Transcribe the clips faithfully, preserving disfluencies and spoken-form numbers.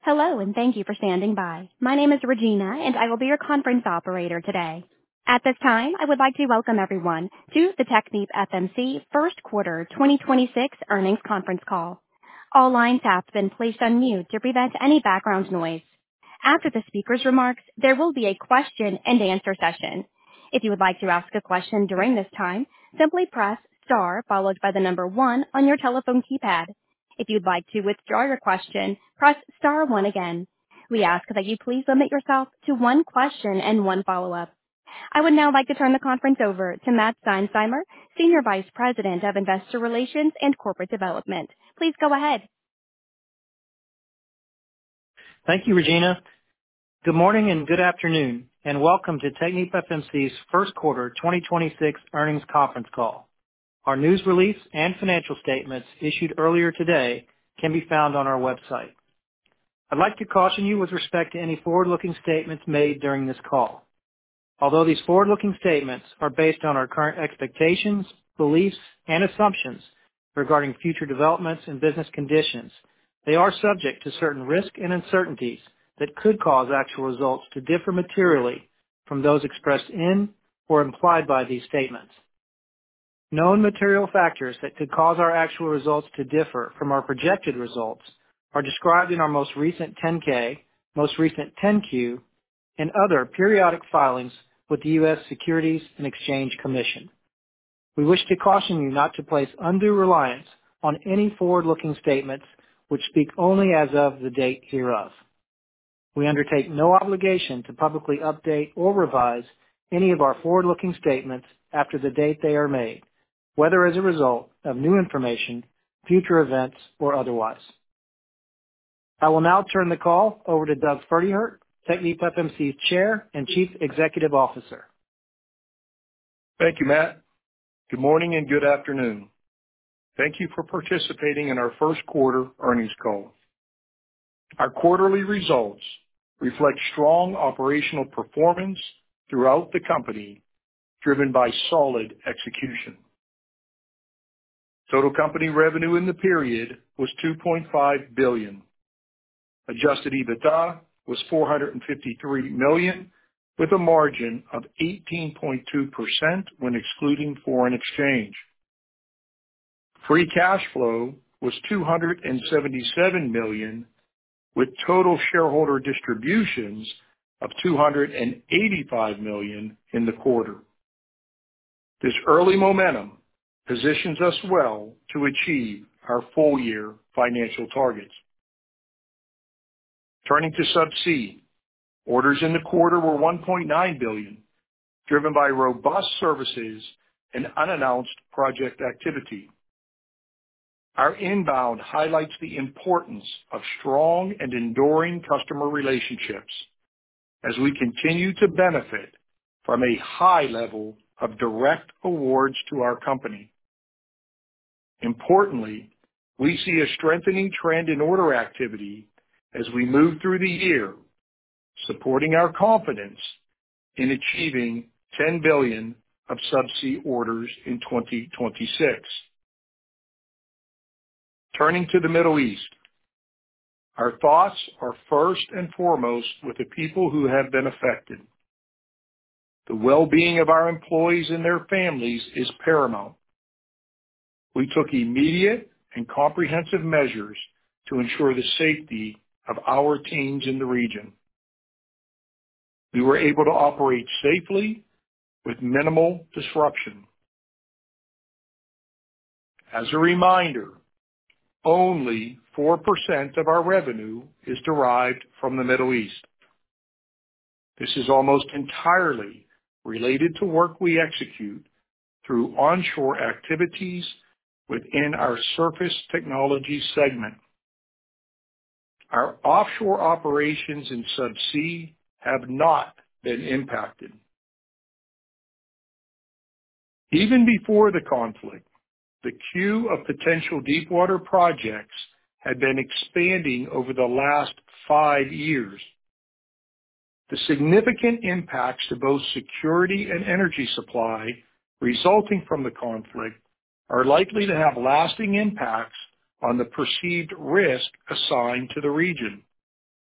Hello, and thank you for standing by. My name is Regina, and I will be your conference operator today. At this time, I would like to welcome everyone to the TechnipFMC First Quarter twenty twenty-six Earnings Conference Call. All lines have been placed on mute to prevent any background noise. After the speaker's remarks, there will be a question-and-answer session. If you would like to ask a question during this time, simply press star followed by the number one on your telephone keypad. If you'd like to withdraw your question, press star one again. We ask that you please limit yourself to one question and one follow-up. I would now like to turn the conference over to Matt Seinsheimer, Senior Vice President of Investor Relations and Corporate Development. Please go ahead. Thank you, Regina. Good morning and good afternoon, and welcome to TechnipFMC's First Quarter twenty twenty-six Earnings Conference Call. Our news release and financial statements issued earlier today can be found on our website. I'd like to caution you with respect to any forward-looking statements made during this call. Although these forward-looking statements are based on our current expectations, beliefs, and assumptions regarding future developments and business conditions, they are subject to certain risks and uncertainties that could cause actual results to differ materially from those expressed in or implied by these statements. Known material factors that could cause our actual results to differ from our projected results are described in our most recent ten K, most recent ten Q, and other periodic filings with the U S Securities and Exchange Commission. We wish to caution you not to place undue reliance on any forward-looking statements which speak only as of the date hereof. We undertake no obligation to publicly update or revise any of our forward-looking statements after the date they are made, whether as a result of new information, future events, or otherwise. I will now turn the call over to Doug Pferdehirt, TechnipFMC's Chair and Chief Executive Officer. Thank you, Matt. Good morning and good afternoon. Thank you for participating in our first quarter earnings call. Our quarterly results reflect strong operational performance throughout the company, driven by solid execution. Total company revenue in the period was two point five billion dollars. Adjusted EBITDA was four hundred fifty-three million dollars, with a margin of eighteen point two percent when excluding foreign exchange. Free cash flow was two hundred seventy-seven million dollars, with total shareholder distributions of two hundred eighty-five million dollars in the quarter. This early momentum positions us well to achieve our full-year financial targets. Turning to Subsea, orders in the quarter were one point nine billion dollars, driven by robust services and unannounced project activity. Our inbound highlights the importance of strong and enduring customer relationships as we continue to benefit from a high level of direct awards to our company. Importantly, we see a strengthening trend in order activity as we move through the year, supporting our confidence in achieving ten billion dollars of Subsea orders in twenty twenty-six. Turning to the Middle East, our thoughts are first and foremost with the people who have been affected. The well-being of our employees and their families is paramount. We took immediate and comprehensive measures to ensure the safety of our teams in the region. We were able to operate safely with minimal disruption. As a reminder, only four percent of our revenue is derived from the Middle East. This is almost entirely related to work we execute through onshore activities within our Surface Technologies segment. Our offshore operations in Subsea have not been impacted. Even before the conflict, the queue of potential deepwater projects had been expanding over the last five years. The significant impacts to both security and energy supply resulting from the conflict are likely to have lasting impacts on the perceived risk assigned to the region.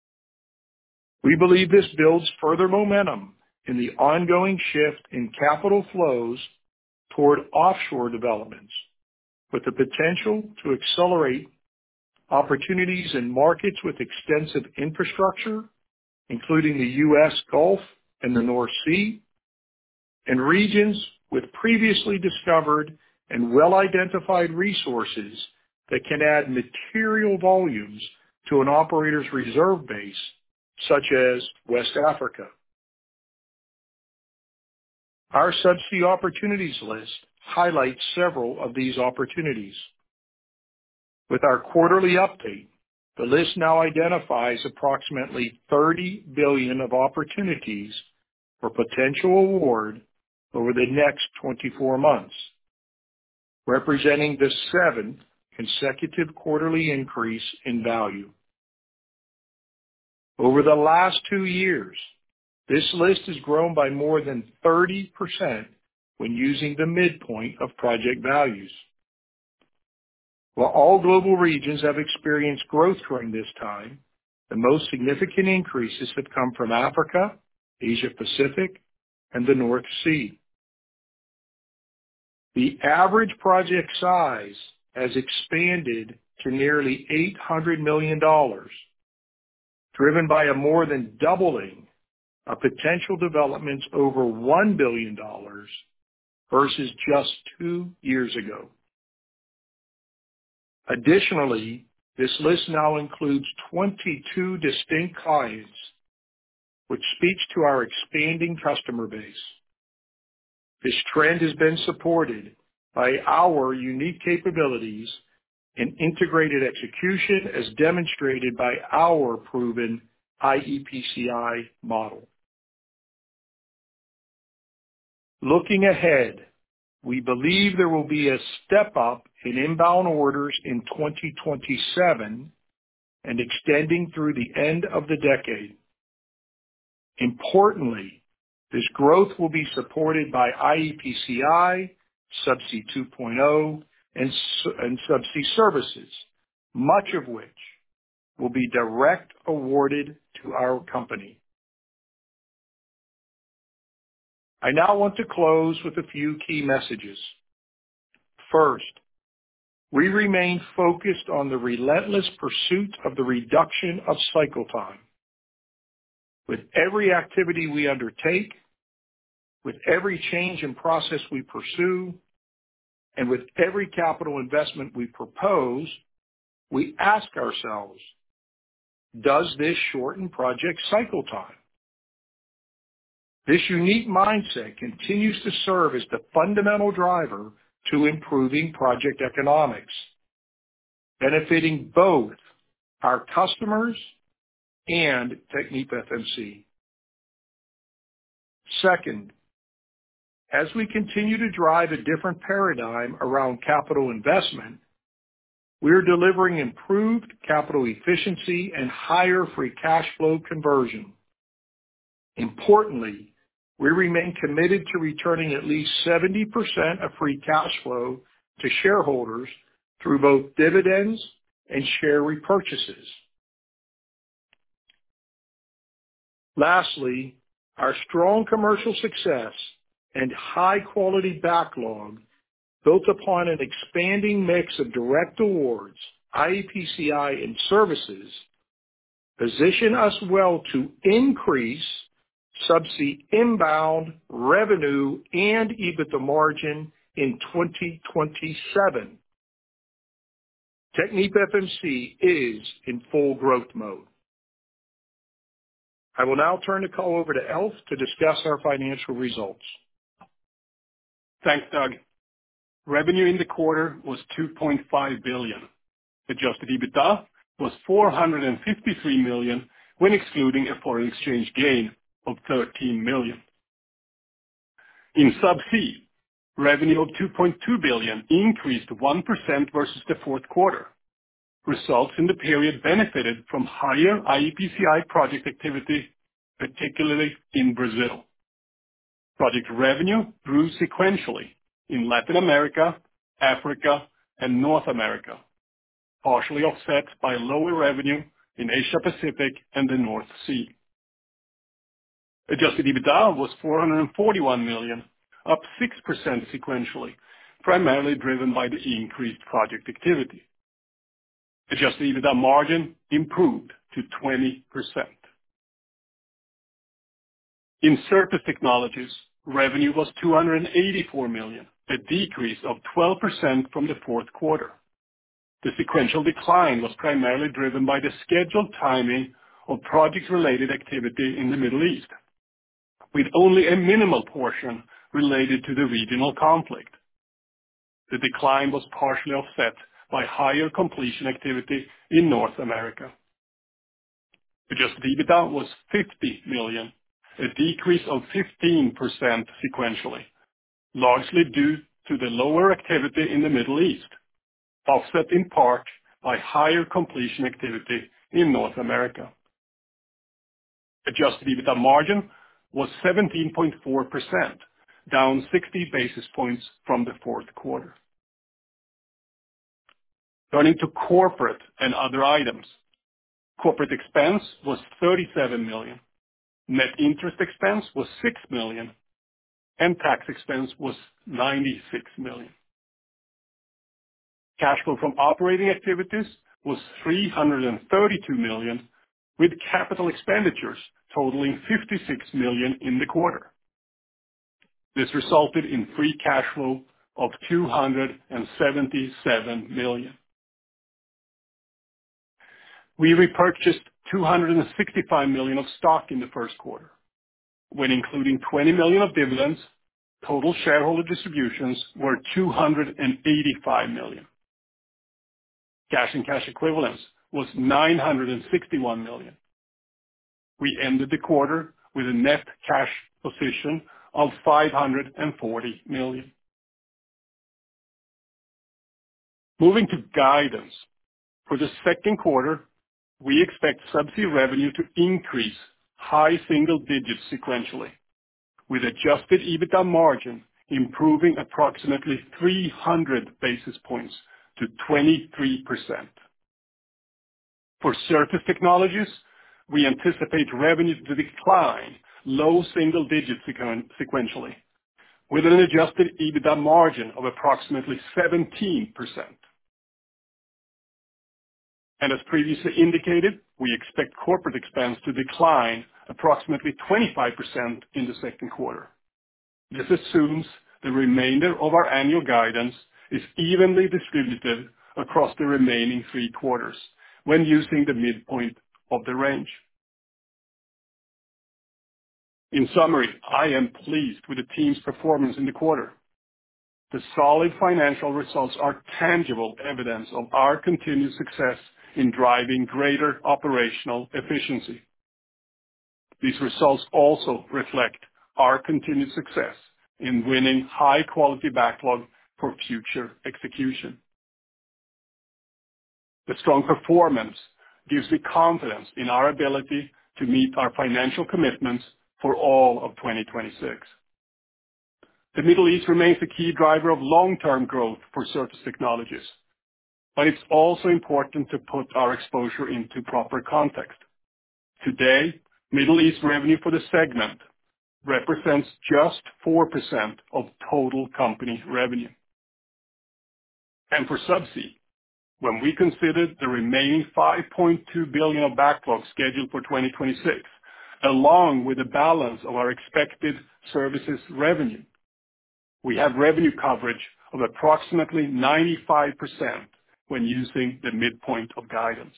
We believe this builds further momentum in the ongoing shift in capital flows toward offshore developments, with the potential to accelerate opportunities in markets with extensive infrastructure, including the U S Gulf and the North Sea, and regions with previously discovered and well-identified resources that can add material volumes to an operator's reserve base, such as West Africa. Our subsea opportunities list highlights several of these opportunities. With our quarterly update, the list now identifies approximately thirty billion dollars of opportunities for potential award over the next twenty-four months, representing the seventh consecutive quarterly increase in value. Over the last two years, this list has grown by more than thirty percent when using the midpoint of project values. While all global regions have experienced growth during this time, the most significant increases have come from Africa, Asia Pacific, and the North Sea. The average project size has expanded to nearly eight hundred million dollars, driven by a more than doubling of potential developments over one billion dollars versus just two years ago. Additionally, this list now includes twenty-two distinct clients, which speaks to our expanding customer base. This trend has been supported by our unique capabilities in integrated execution as demonstrated by our proven I E P C I model. Looking ahead, we believe there will be a step up in inbound orders in twenty twenty-seven and extending through the end of the decade. Importantly, this growth will be supported by I E P C I, Subsea two point oh, and, and Subsea services, much of which will be direct awarded to our company. I now want to close with a few key messages. First, we remain focused on the relentless pursuit of the reduction of cycle time. With every activity we undertake, with every change in process we pursue, and with every capital investment we propose, we ask ourselves, does this shorten project cycle time? This unique mindset continues to serve as the fundamental driver to improving project economics, benefiting both our customers and TechnipFMC. Second, as we continue to drive a different paradigm around capital investment, we are delivering improved capital efficiency and higher free cash flow conversion. Importantly, we remain committed to returning at least seventy percent of free cash flow to shareholders through both dividends and share repurchases. Lastly, our strong commercial success and high-quality backlog built upon an expanding mix of direct awards, I E P C I, and services position us well to increase Subsea inbound revenue and EBITDA margin in twenty twenty-seven. TechnipFMC is in full growth mode. I will now turn the call over to Alf to discuss our financial results. Thanks, Doug. Revenue in the quarter was two point five billion dollars. Adjusted EBITDA was four hundred fifty-three million dollars when excluding a foreign exchange gain of thirteen million dollars. In Subsea, revenue of two point two billion dollars increased one percent versus the fourth quarter. Results in the period benefited from higher I E P C I project activity, particularly in Brazil. Project revenue grew sequentially in Latin America, Africa, and North America, partially offset by lower revenue in Asia Pacific and the North Sea. Adjusted EBITDA was four hundred forty-one million, up six percent sequentially, primarily driven by the increased project activity. Adjusted EBITDA margin improved to twenty percent. In Surface Technologies, revenue was two hundred eighty-four million, a decrease of twelve percent from the fourth quarter. The sequential decline was primarily driven by the scheduled timing of project-related activity in the Middle East, with only a minimal portion related to the regional conflict. The decline was partially offset by higher completion activity in North America. Adjusted EBITDA was fifty million, a decrease of fifteen percent sequentially, largely due to the lower activity in the Middle East, offset in part by higher completion activity in North America. Adjusted EBITDA margin was seventeen point four percent, down sixty basis points from the fourth quarter. Turning to corporate and other items. Corporate expense was thirty-seven million. Net interest expense was six million, and tax expense was ninety-six million. Cash flow from operating activities was three hundred thirty-two million, with capital expenditures totaling fifty-six million in the quarter. This resulted in free cash flow of two hundred seventy-seven million. We repurchased two hundred sixty-five million of stock in the first quarter. When including twenty million of dividends, total shareholder distributions were two hundred eighty-five million. Cash and cash equivalents was nine hundred sixty-one million. We ended the quarter with a net cash position of five hundred forty million. Moving to guidance. For the second quarter, we expect Subsea revenue to increase high single digits sequentially, with adjusted EBITDA margin improving approximately three hundred basis points to twenty-three percent. For Surface Technologies, we anticipate revenue to decline low single digits sequentially, with an adjusted EBITDA margin of approximately seventeen percent. And as previously indicated, we expect corporate expense to decline approximately twenty-five percent in the second quarter. This assumes the remainder of our annual guidance is evenly distributed across the remaining three quarters when using the midpoint of the range. In summary, I am pleased with the team's performance in the quarter. The solid financial results are tangible evidence of our continued success in driving greater operational efficiency. These results also reflect our continued success in winning high-quality backlog for future execution. The strong performance gives me confidence in our ability to meet our financial commitments for all of twenty twenty-six. The Middle East remains a key driver of long-term growth for Surface Technologies, but it's also important to put our exposure into proper context. Today, Middle East revenue for the segment represents just four percent of total company revenue. And for Subsea, when we consider the remaining five point two billion dollars of backlog scheduled for twenty twenty-six, along with the balance of our expected services revenue, we have revenue coverage of approximately ninety-five percent when using the midpoint of guidance.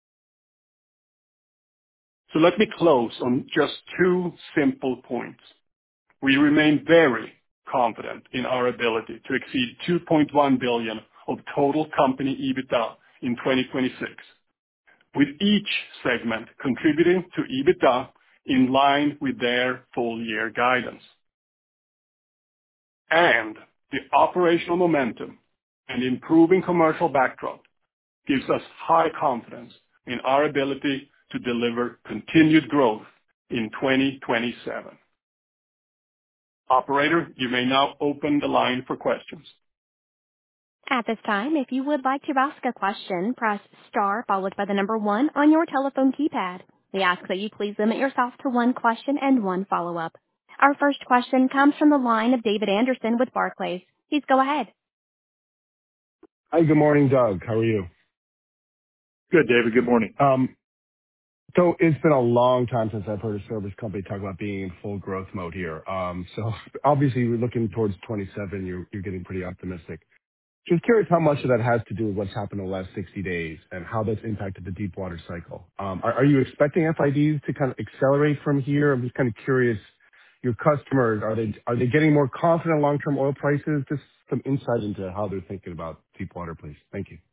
So let me close on just two simple points. We remain very confident in our ability to exceed two point one billion dollars of total company EBITDA in twenty twenty-six, with each segment contributing to EBITDA in line with their full-year guidance. And the operational momentum and improving commercial backdrop gives us high confidence in our ability to deliver continued growth in twenty twenty-seven. Operator, you may now open the line for questions. At this time, if you would like to ask a question, press star followed by the number one on your telephone keypad. We ask that you please limit yourself to one question and one follow-up. Our first question comes from the line of David Anderson with Barclays. Please go ahead. Hi, good morning, Doug. How are you? Good, David. Good morning. Um, so it's been a long time since I've heard a service company talk about being in full growth mode here. Um, so obviously we're looking towards twenty-seven. You're, you're getting pretty optimistic. Just curious how much of that has to do with what's happened in the last sixty days and how that's impacted the deep water cycle. Um, are, are you expecting F I Ds to kind of accelerate from here? I'm just kind of curious. Your customers, are they are they getting more confident in long-term oil prices? Just some insight into how they're thinking about deep water, please. Thank you.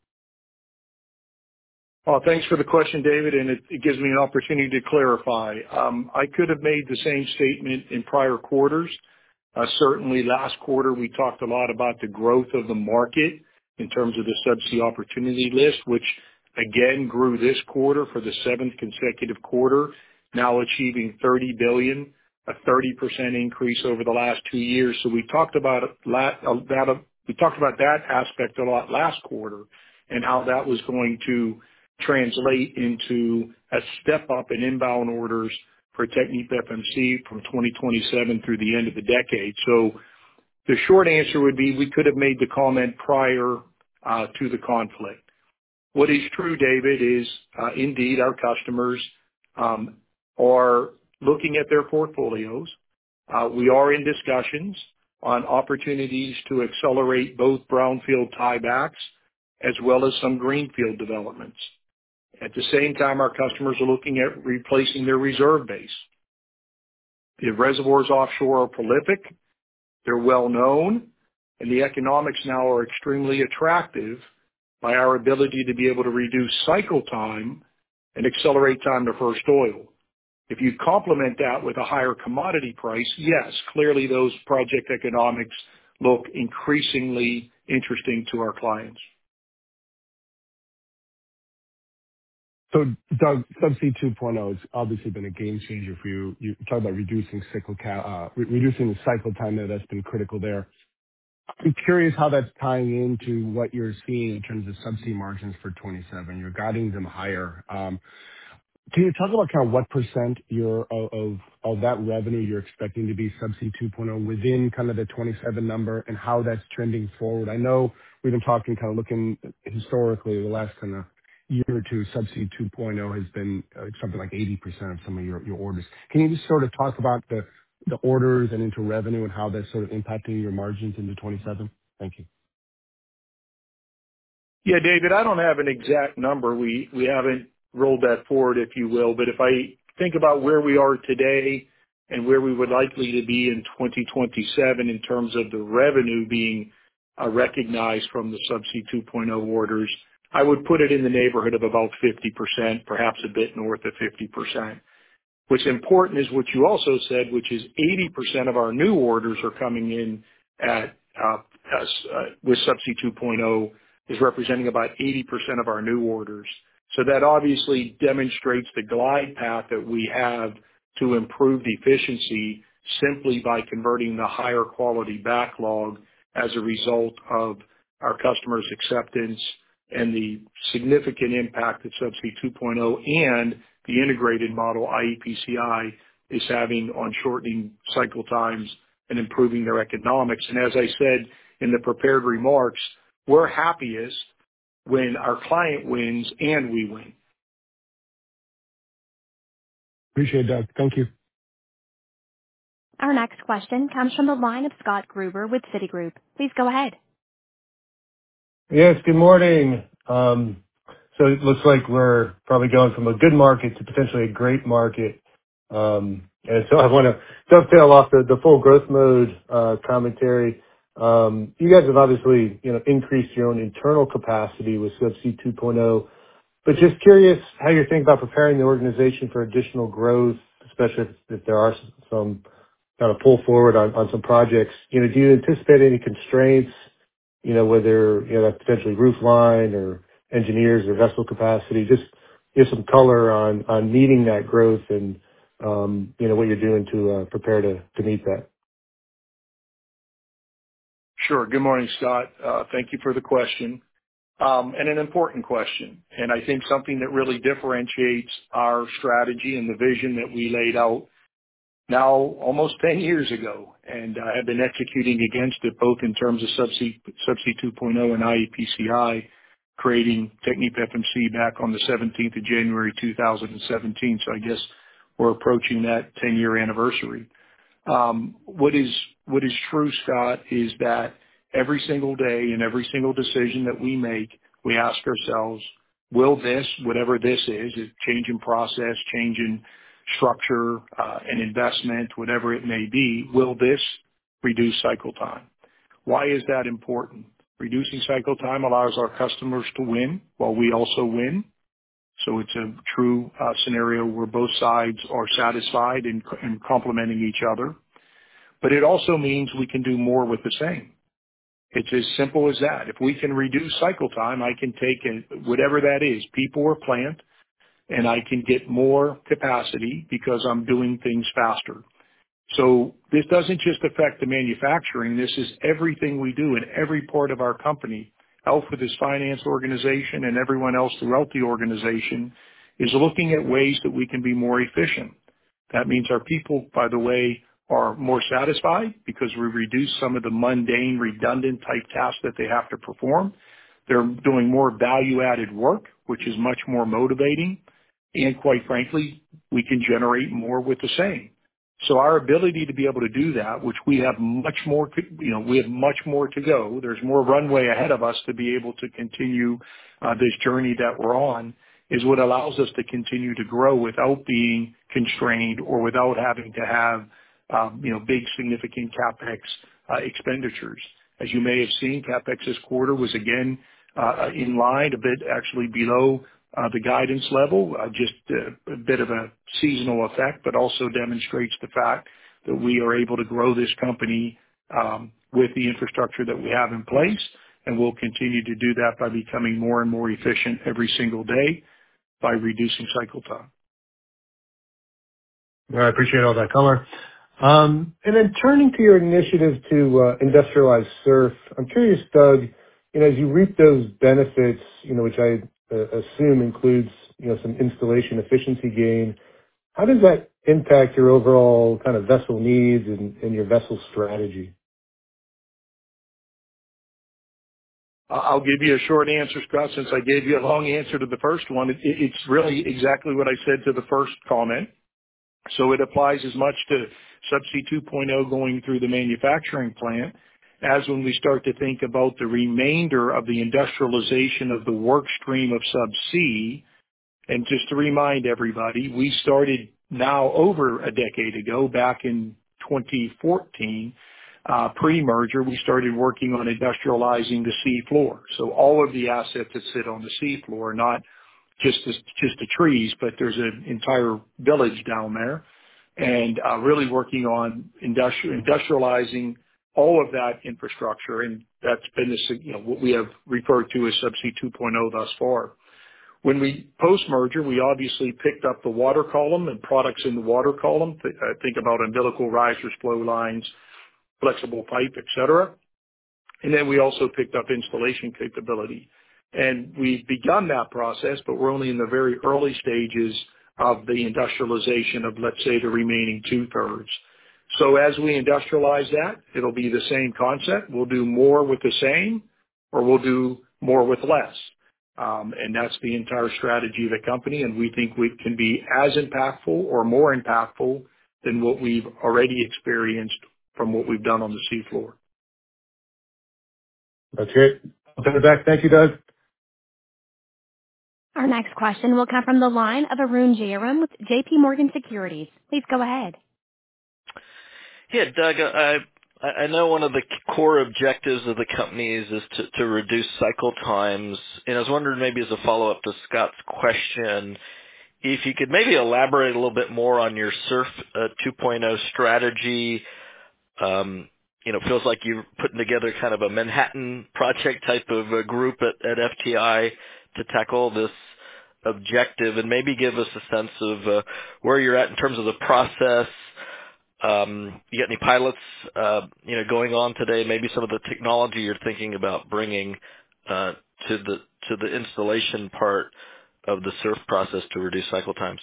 Well, thanks for the question, David, and it, it gives me an opportunity to clarify. Um, I could have made the same statement in prior quarters. Uh, certainly last quarter we talked a lot about the growth of the market in terms of the subsea opportunity list, which again grew this quarter for the seventh consecutive quarter, now achieving thirty billion, a thirty percent increase over the last two years. So we talked about la- uh, that, uh, we talked about that aspect a lot last quarter and how that was going to translate into a step up in inbound orders for TechnipFMC from twenty twenty-seven through the end of the decade. So the short answer would be we could have made the comment prior uh, to the conflict. What is true, David, is uh, indeed our customers um, are looking at their portfolios. Uh, we are in discussions on opportunities to accelerate both brownfield tiebacks as well as some greenfield developments. At the same time, our customers are looking at replacing their reserve base. The reservoirs offshore are prolific, they're well known, and the economics now are extremely attractive by our ability to be able to reduce cycle time and accelerate time to first oil. If you complement that with a higher commodity price, yes, clearly those project economics look increasingly interesting to our clients. So, Doug, Subsea 2.0 has obviously been a game changer for you. You talked about reducing cycle ca- uh, re- reducing the cycle time there. That's been critical there. I'm curious how that's tying into what you're seeing in terms of subsea margins for twenty-seven. You're guiding them higher. Um, Can you talk about kind of what percent you're of of of that revenue you're expecting to be Subsea 2.0 within kind of the twenty-seven number and how that's trending forward? I know we've been talking, kind of looking historically, the last kind of year or two, Subsea 2.0 has been uh, something like eighty percent of some of your your orders. Can you just sort of talk about the the orders and into revenue and how that's sort of impacting your margins into twenty-seven? Thank you. Yeah, David, I don't have an exact number. We we haven't rolled that forward, if you will. But if I think about where we are today and where we would likely to be in twenty twenty-seven in terms of the revenue being uh, recognized from the Subsea 2.0 orders, I would put it in the neighborhood of about fifty percent, perhaps a bit north of fifty percent. What's important is what you also said, which is eighty percent of our new orders are coming in at uh, as, uh, with Subsea 2.0 is representing about eighty percent of our new orders. So that obviously demonstrates the glide path that we have to improve the efficiency simply by converting the higher quality backlog as a result of our customers' acceptance and the significant impact that Subsea 2.0 and the integrated model, i e P C I, is having on shortening cycle times and improving their economics. And as I said in the prepared remarks, we're happiest when our client wins and we win. Appreciate it, Doug. Thank you. Our next question comes from the line of Scott Gruber with Citigroup. Please go ahead. Yes, good morning. Um, so it looks like we're probably going from a good market to potentially a great market. Um, and so I want to dovetail off the, the full growth mode uh, commentary. Um, you guys have obviously, you know, increased your own internal capacity with Subsea 2.0, but just curious how you're thinking about preparing the organization for additional growth, especially if, if there are some kind of pull forward on, on some projects. You know, do you anticipate any constraints? You know, whether, you know, that's potentially roof line or engineers or vessel capacity. Just give some color on on meeting that growth and, um, you know, what you're doing to uh prepare to to meet that. Sure. Good morning, Scott. Uh, thank you for the question. um, and an important question. And I think something that really differentiates our strategy and the vision that we laid out now almost ten years ago, and uh, have been executing against it both in terms of Subsea, Subsea two point oh and I E P C I, creating TechnipFMC back on the seventeenth of January two thousand seventeen. So I guess we're approaching that ten-year anniversary. Um, what is what is true, Scott, is that every single day and every single decision that we make, we ask ourselves, will this, whatever this is, a change in process, change in structure, uh, an investment, whatever it may be, will this reduce cycle time? Why is that important? Reducing cycle time allows our customers to win while we also win. So it's a true uh, scenario where both sides are satisfied and, and complementing each other. But it also means we can do more with the same. It's as simple as that. If we can reduce cycle time, I can take a, whatever that is, people or plant, and I can get more capacity because I'm doing things faster. So this doesn't just affect the manufacturing. This is everything we do in every part of our company. Alf with his finance organization and everyone else throughout the organization is looking at ways that we can be more efficient. That means our people, by the way, are more satisfied because we reduce some of the mundane, redundant type tasks that they have to perform. They're doing more value-added work, which is much more motivating. And quite frankly, we can generate more with the same. So our ability to be able to do that, which we have much more, you know, we have much more to go. There's more runway ahead of us to be able to continue uh, this journey that we're on, is what allows us to continue to grow without being constrained or without having to have, um, you know, big significant CapEx uh, expenditures. As you may have seen, CapEx this quarter was again uh, in line, a bit actually below Uh, the guidance level, uh, just uh, a bit of a seasonal effect, but also demonstrates the fact that we are able to grow this company um, with the infrastructure that we have in place, and we'll continue to do that by becoming more and more efficient every single day by reducing cycle time. I appreciate all that color. Um, and then turning to your initiative to uh, industrialize SURF, I'm curious, Doug, you know, as you reap those benefits, you know, which I uh, assume includes, you know, some installation efficiency gain, how does that impact your overall kind of vessel needs and, and your vessel strategy? I'll give you a short answer, Scott, since I gave you a long answer to the first one. It, it's really exactly what I said to the first comment. So it applies as much to Subsea two point oh going through the manufacturing plant as when we start to think about the remainder of the industrialization of the work stream of Subsea. And just to remind everybody, we started now over a decade ago, back in twenty fourteen, uh, pre-merger, we started working on industrializing the sea floor. So all of the assets that sit on the sea floor, not just the, just the trees, but there's an entire village down there, and uh, really working on industri- industrializing all of that infrastructure, and that's been the, you know, what we have referred to as Subsea two point oh thus far. When we post-merger, we obviously picked up the water column and products in the water column. Th- uh, think about umbilical risers, flow lines, flexible pipe, et cetera. And then we also picked up installation capability. And we've begun that process, but we're only in the very early stages of the industrialization of, let's say, the remaining two-thirds. So as we industrialize that, it'll be the same concept. We'll do more with the same, or we'll do more with less. Um, and that's the entire strategy of the company, and we think we can be as impactful or more impactful than what we've already experienced from what we've done on the seafloor. That's great. I'll turn it back. Thank you, Doug. Our next question will come from the line of Arun Jayaram with J P Morgan Securities. Please go ahead. Yeah, Doug, I I know one of the core objectives of the companies is to, to reduce cycle times, and I was wondering maybe as a follow-up to Scott's question, if you could maybe elaborate a little bit more on your SURF uh, two point oh strategy. Um, you know, it feels like you're putting together kind of a Manhattan Project type of a group at, at F T I to tackle this objective, and maybe give us a sense of uh, where you're at in terms of the process. Um, you got any pilots, uh, you know, going on today? Maybe some of the technology you're thinking about bringing uh, to the to the installation part of the S U R F process to reduce cycle times?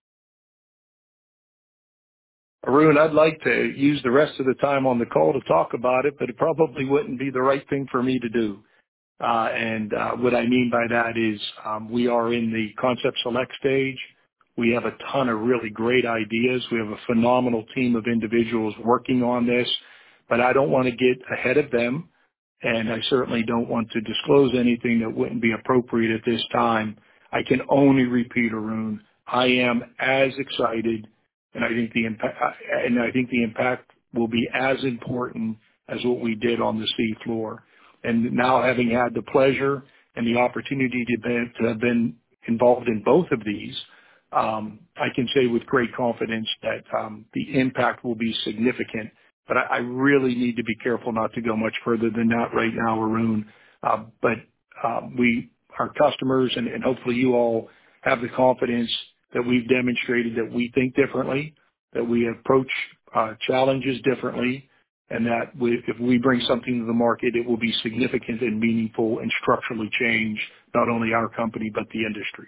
Arun, I'd like to use the rest of the time on the call to talk about it, but it probably wouldn't be the right thing for me to do. Uh, and uh, what I mean by that is um, we are in the concept select stage. We have a ton of really great ideas. We have a phenomenal team of individuals working on this, but I don't want to get ahead of them, and I certainly don't want to disclose anything that wouldn't be appropriate at this time. I can only repeat, Arun, I am as excited, and I think the impact, and I think the impact will be as important as what we did on the sea floor. And now, having had the pleasure and the opportunity to, be, to have been involved in both of these, um, I can say with great confidence that um, the impact will be significant. But I, I really need to be careful not to go much further than that right now, Arun. Uh, but um, we, our customers, and, and hopefully you all have the confidence that we've demonstrated that we think differently, that we approach uh, challenges differently, and that we, if we bring something to the market, it will be significant and meaningful and structurally change not only our company but the industry.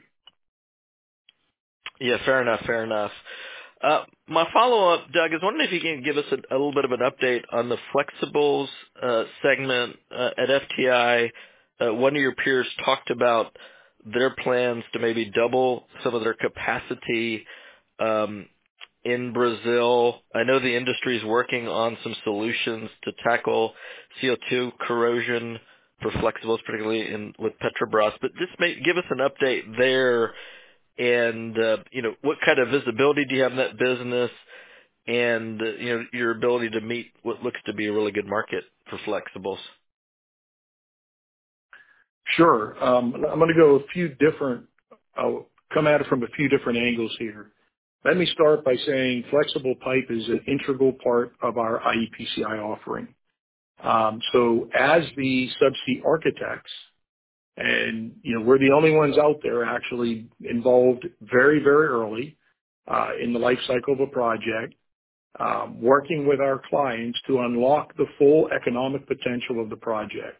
Yeah, fair enough, fair enough. Uh, my follow-up, Doug, is wondering if you can give us a, a little bit of an update on the flexibles uh, segment uh, at F T I. Uh, one of your peers talked about their plans to maybe double some of their capacity um, in Brazil. I know the industry is working on some solutions to tackle C O two corrosion for flexibles, particularly in with Petrobras. But just may, give us an update there. And, uh, you know, what kind of visibility do you have in that business and, uh, you know, your ability to meet what looks to be a really good market for flexibles? Sure. Um, I'm going to go a few different, I'll come at it from a few different angles here. Let me start by saying flexible pipe is an integral part of our I E P C I offering. Um, so as the subsea architects, and, you know, we're the only ones out there actually involved very, very early uh, in the life cycle of a project, um, working with our clients to unlock the full economic potential of the project.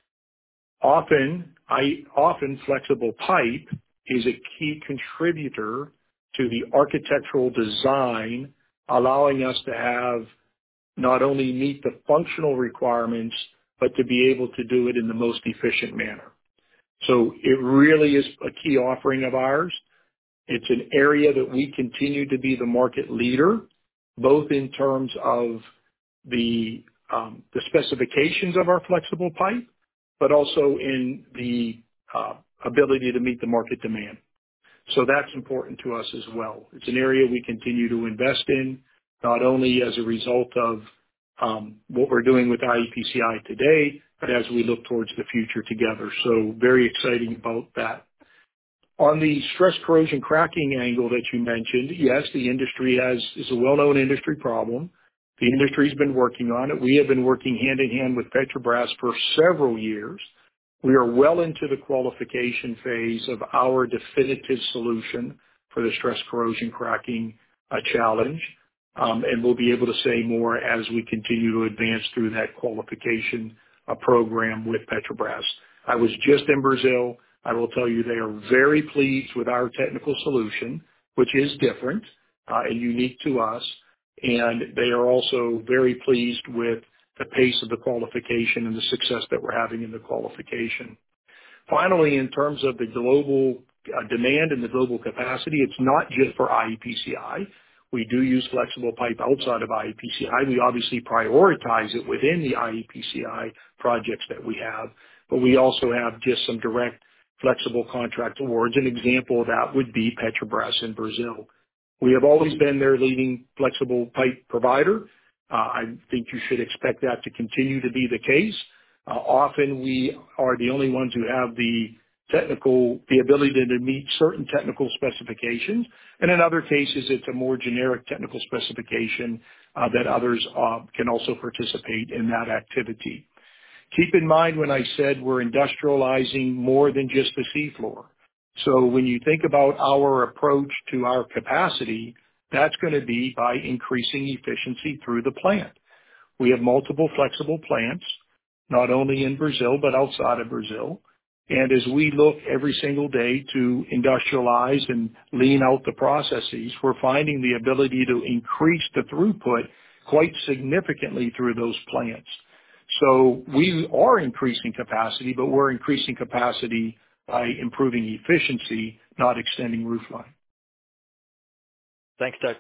Often, I, often flexible pipe is a key contributor to the architectural design, allowing us to have not only meet the functional requirements, but to be able to do it in the most efficient manner. So it really is a key offering of ours. It's an area that we continue to be the market leader, both in terms of the um, the specifications of our flexible pipe, but also in the uh, ability to meet the market demand. So that's important to us as well. It's an area we continue to invest in, not only as a result of um, what we're doing with I E P C I today, but as we look towards the future together. So very exciting about that. On the stress corrosion cracking angle that you mentioned, yes, the industry has is a well-known industry problem. The industry's been working on it. We have been working hand in hand with Petrobras for several years. We are well into the qualification phase of our definitive solution for the stress corrosion cracking uh, challenge. Um, and we'll be able to say more as we continue to advance through that qualification uh, program with Petrobras. I was just in Brazil. I will tell you they are very pleased with our technical solution, which is different uh, and unique to us. And they are also very pleased with the pace of the qualification and the success that we're having in the qualification. Finally, in terms of the global uh, demand and the global capacity, it's not just for I E P C I. We do use flexible pipe outside of I E P C I. We obviously prioritize it within the I E P C I projects that we have, but we also have just some direct flexible contract awards. An example of that would be Petrobras in Brazil. We have always been their leading flexible pipe provider. Uh, I think you should expect that to continue to be the case. Uh, often we are the only ones who have the technical, the ability to meet certain technical specifications. And in other cases, it's a more generic technical specification uh, that others uh, can also participate in that activity. Keep in mind when I said we're industrializing more than just the seafloor. So when you think about our approach to our capacity, that's going to be by increasing efficiency through the plant. We have multiple flexible plants, not only in Brazil, but outside of Brazil. And as we look every single day to industrialize and lean out the processes, we're finding the ability to increase the throughput quite significantly through those plants. So we are increasing capacity, but we're increasing capacity by improving efficiency, not extending roofline. Thanks, Doug.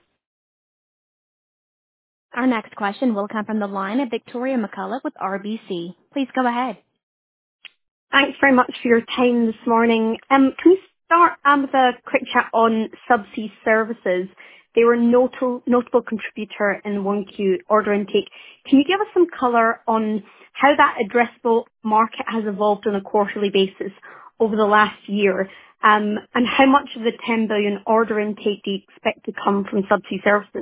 Our next question will come from the line of Victoria McCullough with R B C. Please go ahead. Thanks very much for your time this morning. Um, can we start um, with a quick chat on subsea services? They were a notable, notable contributor in one Q order intake. Can you give us some color on how that addressable market has evolved on a quarterly basis over the last year? Um, and how much of the ten billion order intake do you expect to come from subsea services?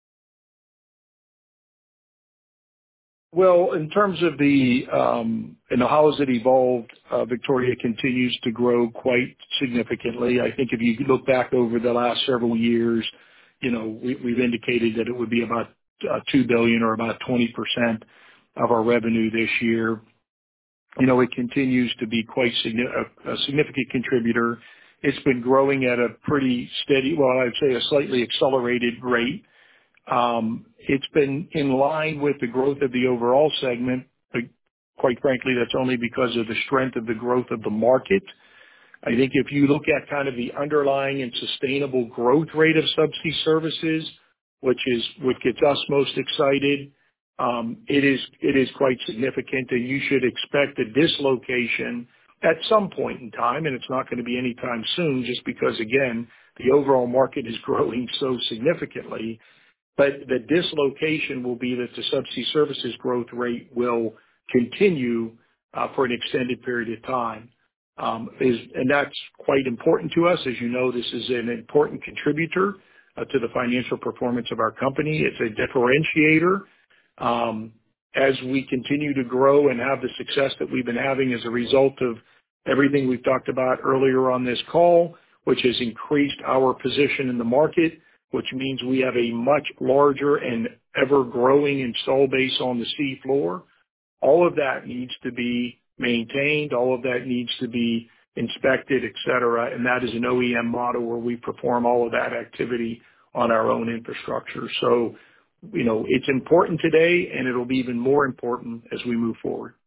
Well, in terms of the, um, you know, how has it evolved, uh, Victoria continues to grow quite significantly. I think if you look back over the last several years, you know, we, we've indicated that it would be about uh, two billion dollars or about twenty percent of our revenue this year. You know, it continues to be quite significant, a significant contributor. It's been growing at a pretty steady, well, I'd say a slightly accelerated rate. Um, it's been in line with the growth of the overall segment, but quite frankly, that's only because of the strength of the growth of the market. I think if you look at kind of the underlying and sustainable growth rate of subsea services, which is what gets us most excited, um, it is it is quite significant, and you should expect a dislocation at some point in time, and it's not going to be anytime soon, just because again the overall market is growing so significantly. But the dislocation will be that the subsea services growth rate will continue uh, for an extended period of time. Um, is, and that's quite important to us. As you know, this is an important contributor uh, to the financial performance of our company. It's a differentiator. Um, as we continue to grow and have the success that we've been having as a result of everything we've talked about earlier on this call, which has increased our position in the market, which means we have a much larger and ever-growing install base on the sea floor. All of that needs to be maintained. All of that needs to be inspected, et cetera. And that is an O E M model where we perform all of that activity on our own infrastructure. So, you know, it's important today, and it'll be even more important as we move forward.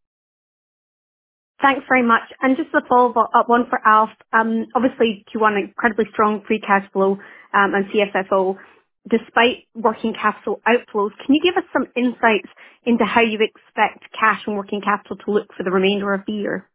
Thanks very much. And just a follow-up one for Alf. Um, obviously, Q one incredibly strong free cash flow um, and C F F O. Despite working capital outflows, can you give us some insights into how you expect cash and working capital to look for the remainder of the year?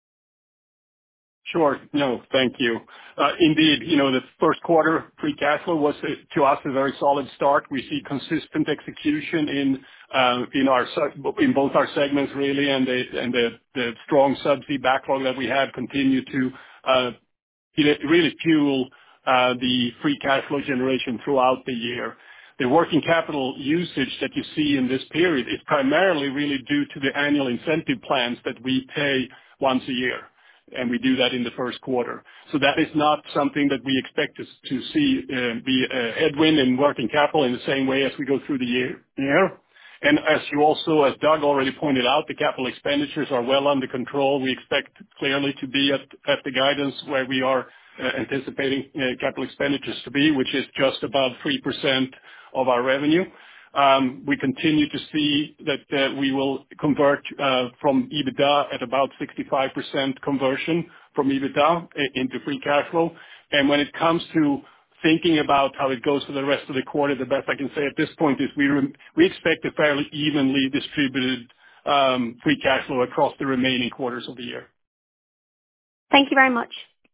Sure. No, thank you. Uh, indeed, you know, the first quarter free cash flow was, uh, to us, a very solid start. We see consistent execution in uh, in our in both our segments, really, and the and the, the strong subsea backlog that we have continue to uh, really fuel uh, the free cash flow generation throughout the year. The working capital usage that you see in this period is primarily really due to the annual incentive plans that we pay once a year, and we do that in the first quarter. So that is not something that we expect to, to see uh, be a headwind in working capital in the same way as we go through the year. year. And as you also, as Doug already pointed out, the capital expenditures are well under control. We expect clearly to be at, at the guidance where we are uh, anticipating uh, capital expenditures to be, which is just about three percent of our revenue. Um, we continue to see that uh, we will convert uh, from EBITDA at about sixty-five percent conversion from EBITDA into free cash flow. And when it comes to thinking about how it goes for the rest of the quarter, the best I can say at this point is we re- we expect a fairly evenly distributed um, free cash flow across the remaining quarters of the year. Thank you very much.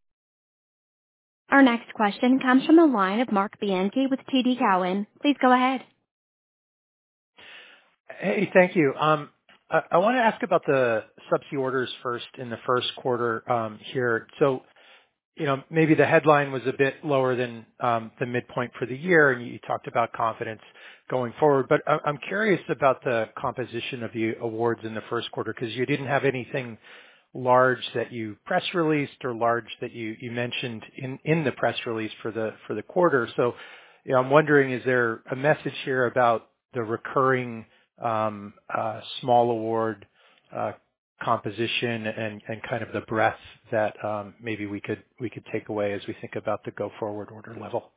Our next question comes from the line of Mark Bianchi with T D Cowen. Please go ahead. Hey, thank you. Um, I, I want to ask about the subsea orders first in the first quarter um, here. So, you know, maybe the headline was a bit lower than um, the midpoint for the year, and you talked about confidence going forward. But I, I'm curious about the composition of the awards in the first quarter, because you didn't have anything large that you press released or large that you, you mentioned in, in the press release for the for the quarter. So, you know, I'm wondering, is there a message here about the recurring um, uh, small award uh, composition and and kind of the breadth that um, maybe we could we could take away as we think about the go-forward order level?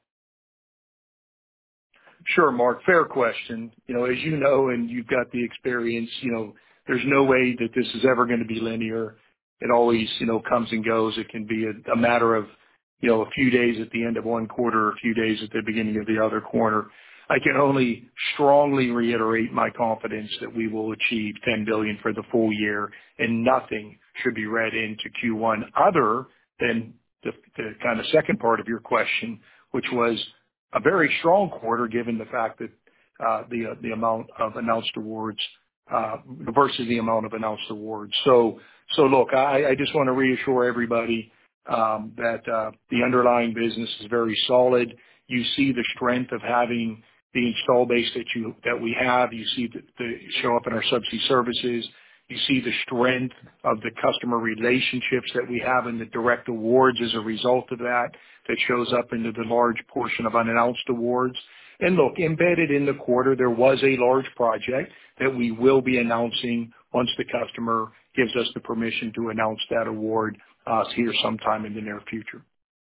Sure, Mark. Fair question. You know, as you know, and you've got the experience, you know, there's no way that this is ever going to be linear. It always, you know, comes and goes. It can be a, a matter of, you know, a few days at the end of one quarter, a few days at the beginning of the other quarter. I can only strongly reiterate my confidence that we will achieve ten billion dollars for the full year, and nothing should be read into Q one other than the, the kind of second part of your question, which was a very strong quarter given the fact that uh, the uh, the amount of announced awards uh, versus the amount of announced awards. So so look, I, I just want to reassure everybody um, that uh, the underlying business is very solid. You see the strength of having the install base that you that we have. You see the, the show up in our subsea services. You see the strength of the customer relationships that we have in the direct awards as a result of that, that shows up into the large portion of unannounced awards. And look, embedded in the quarter, there was a large project that we will be announcing once the customer gives us the permission to announce that award uh, here sometime in the near future.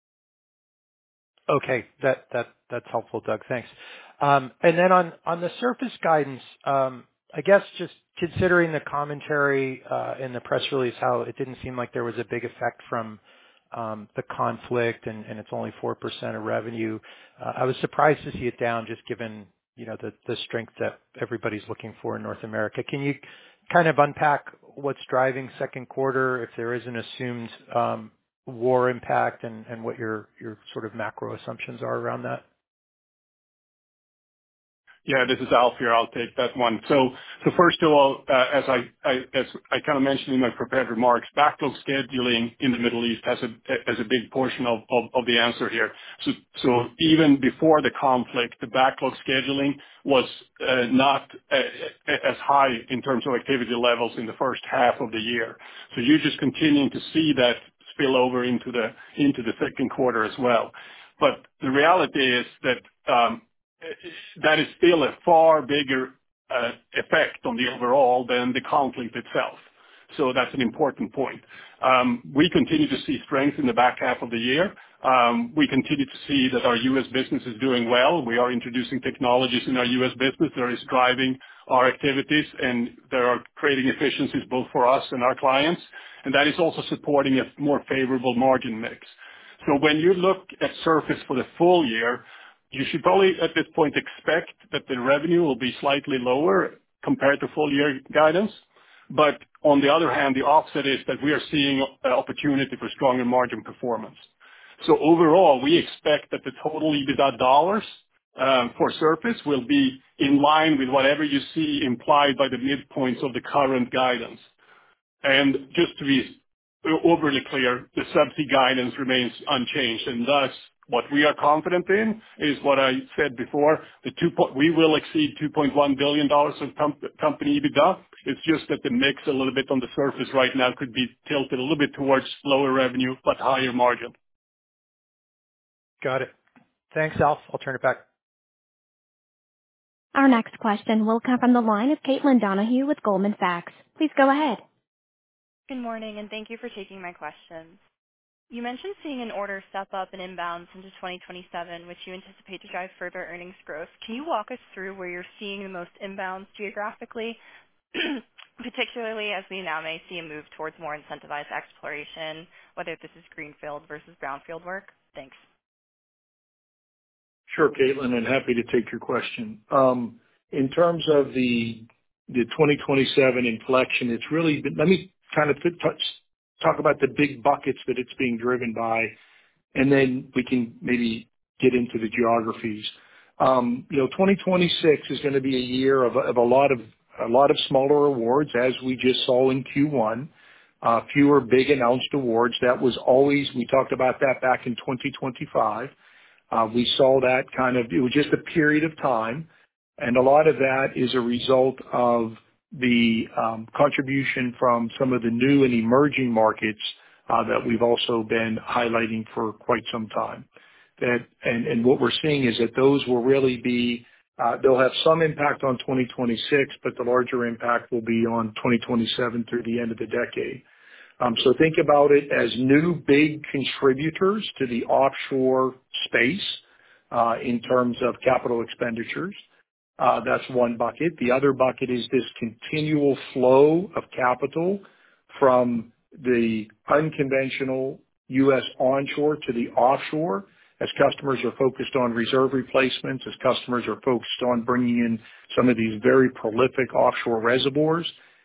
Okay. That that that's helpful, Doug. Thanks. Um, And then on on the surface guidance, um, I guess just considering the commentary uh, in the press release, how it didn't seem like there was a big effect from um, the conflict, and and it's only four percent of revenue. Uh, I was surprised to see it down, just given, you know, the the strength that everybody's looking for in North America. Can you kind of unpack what's driving second quarter, if there is an assumed um, war impact, and and what your your sort of macro assumptions are around that? Yeah, this is Alf here. I'll take that one. So, so first of all, uh, as I, I as I kind of mentioned in my prepared remarks, backlog scheduling in the Middle East has a has a big portion of, of, of the answer here. So, so even before the conflict, the backlog scheduling was uh, not uh, as high in terms of activity levels in the first half of the year. So you're just continuing to see that spill over into the into the second quarter as well. But the reality is that um, that is still a far bigger uh, effect on the overall than the conflict itself. So that's an important point. Um, we continue to see strength in the back half of the year. Um, we continue to see that our U S business is doing well. We are introducing technologies in our U S business that is driving our activities, and they are creating efficiencies both for us and our clients. And that is also supporting a more favorable margin mix. So when you look at Surface for the full year, you should probably at this point expect that the revenue will be slightly lower compared to full year guidance. But on the other hand, the offset is that we are seeing an opportunity for stronger margin performance. So overall, we expect that the total EBITDA dollars um, for Surface will be in line with whatever you see implied by the midpoints of the current guidance. And just to be overly clear, the subsea guidance remains unchanged, and thus what we are confident in is what I said before. The two po- we will exceed two point one billion dollars of com- company EBITDA. It's just that the mix a little bit on the surface right now could be tilted a little bit towards lower revenue but higher margin. Got it. Thanks, Alf. I'll turn it back. Our next question will come from the line of Caitlin Donahue with Goldman Sachs. Please go ahead. Good morning, and thank you for taking my questions. You mentioned seeing an order step up in inbounds into twenty twenty-seven, which you anticipate to drive further earnings growth. Can you walk us through where you're seeing the most inbounds geographically, particularly as we now may see a move towards more incentivized exploration, whether this is greenfield versus brownfield work? Thanks. Sure, Caitlin, and happy to take your question. Um, in terms of the the twenty twenty-seven inflection, it's really been, let me kind of touch, talk about the big buckets that it's being driven by, and then we can maybe get into the geographies. Um, you know, twenty twenty-six is going to be a year of, of a lot of a lot of smaller awards, as we just saw in Q one. Uh, fewer big announced awards. That was always, we talked about that back in twenty twenty-five. Uh, we saw that kind of, it was just a period of time, and a lot of that is a result of the um, contribution from some of the new and emerging markets uh, that we've also been highlighting for quite some time. That and, and what we're seeing is that those will really be Uh, they'll have some impact on twenty twenty-six, but the larger impact will be on twenty twenty-seven through the end of the decade. Um, so think about it as new big contributors to the offshore space uh, in terms of capital expenditures. Uh, that's one bucket. The other bucket is this continual flow of capital from the unconventional U S onshore to the offshore as customers are focused on reserve replacements, as customers are focused on bringing in some of these very prolific offshore reservoirs.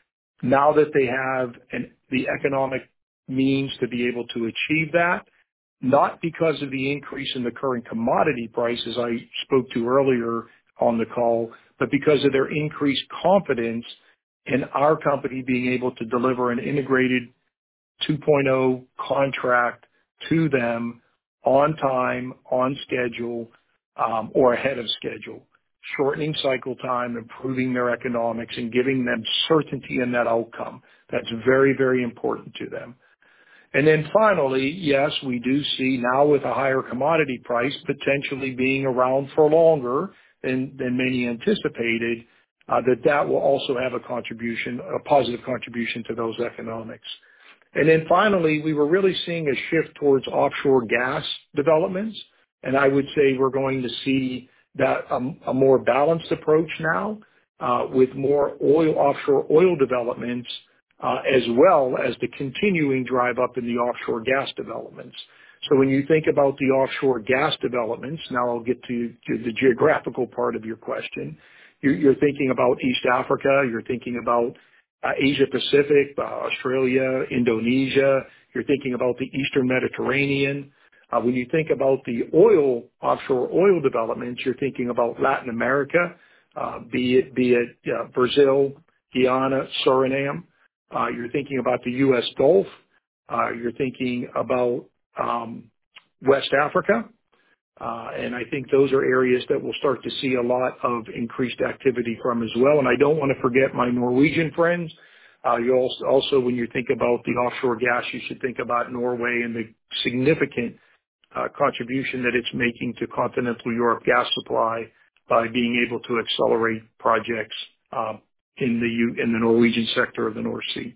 Now that they have an, the economic means to be able to achieve that, not because of the increase in the current commodity prices I spoke to earlier on the call, but because of their increased confidence in our company being able to deliver an integrated two point oh contract to them on time, on schedule, um, or ahead of schedule, shortening cycle time, improving their economics, and giving them certainty in that outcome. That's very, very important to them. And then finally, yes, we do see now with a higher commodity price potentially being around for longer than, than many anticipated, uh, that that will also have a contribution, a positive contribution to those economics. And then finally, we were really seeing a shift towards offshore gas developments. And I would say we're going to see that um, a more balanced approach now uh, with more oil, offshore oil developments uh, as well as the continuing drive up in the offshore gas developments. So when you think about the offshore gas developments, now I'll get to, to the geographical part of your question. You're, you're thinking about East Africa. You're thinking about Uh, Asia Pacific, uh, Australia, Indonesia. You're thinking about the Eastern Mediterranean. Uh, when you think about the oil, offshore oil developments, you're thinking about Latin America, uh, be it, be it uh, Brazil, Guyana, Suriname. Uh, you're thinking about the U S Gulf. Uh, you're thinking about um, West Africa. Uh, and I think those are areas that we'll start to see a lot of increased activity from as well. And I don't want to forget my Norwegian friends. Uh, you also, also, when you think about the offshore gas, you should think about Norway and the significant uh, contribution that it's making to continental Europe gas supply by being able to accelerate projects uh, in the U- in the Norwegian sector of the North Sea.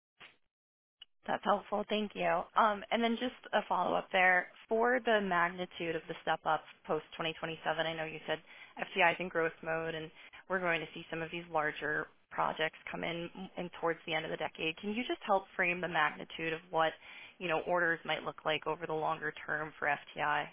That's helpful. Thank you. Um, and then just a follow-up there. For the magnitude of the step-up post twenty twenty-seven, I know you said F T I is in growth mode, and we're going to see some of these larger projects come in, in towards the end of the decade. Can you just help frame the magnitude of what, you know, orders might look like over the longer term for F T I?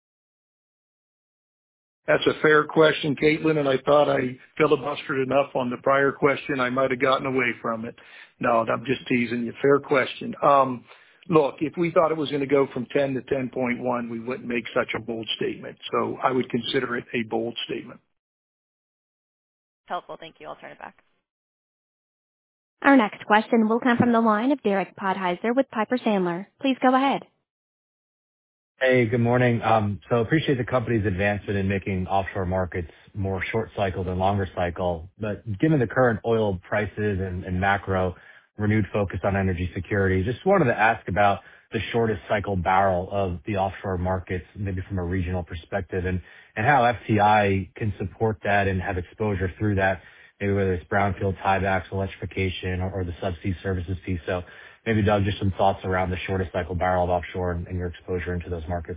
That's a fair question, Caitlin, and I thought I filibustered enough on the prior question. I might have gotten away from it. No, I'm just teasing you. Fair question. Um, look, if we thought it was going to go from ten to ten point one, we wouldn't make such a bold statement. So I would consider it a bold statement. Helpful. Thank you. I'll turn it back. Our next question will come from the line of Derek Podhaizer with Piper Sandler. Please go ahead. Hey, good morning. Um, So appreciate the company's advancement in making offshore markets more short cycle than longer cycle. But given the current oil prices and and macro renewed focus on energy security, just wanted to ask about the shortest cycle barrel of the offshore markets, maybe from a regional perspective, and and how F T I can support that and have exposure through that, maybe whether it's brownfield tiebacks, electrification, or or the subsea services piece. So maybe, Doug, just some thoughts around the shortest cycle barrel of offshore and and your exposure into those markets.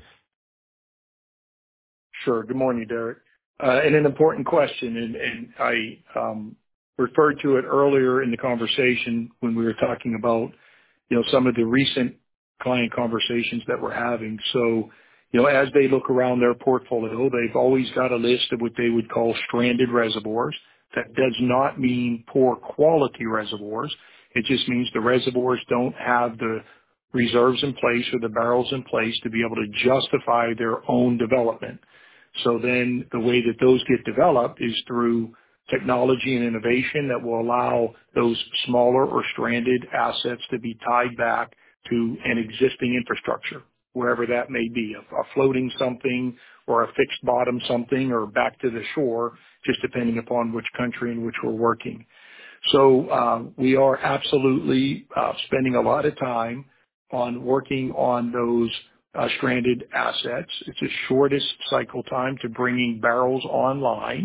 Sure. Good morning, Derek. Uh, and an important question, and, and I um, referred to it earlier in the conversation when we were talking about, you know, some of the recent client conversations that we're having. So, you know, as they look around their portfolio, they've always got a list of what they would call stranded reservoirs. That does not mean poor quality reservoirs. It just means the reservoirs don't have the reserves in place or the barrels in place to be able to justify their own development. So then the way that those get developed is through technology and innovation that will allow those smaller or stranded assets to be tied back to an existing infrastructure, wherever that may be, a, a floating something or a fixed bottom something or back to the shore, just depending upon which country in which we're working. So uh, we are absolutely uh, spending a lot of time on working on those uh, stranded assets. It's the shortest cycle time to bringing barrels online.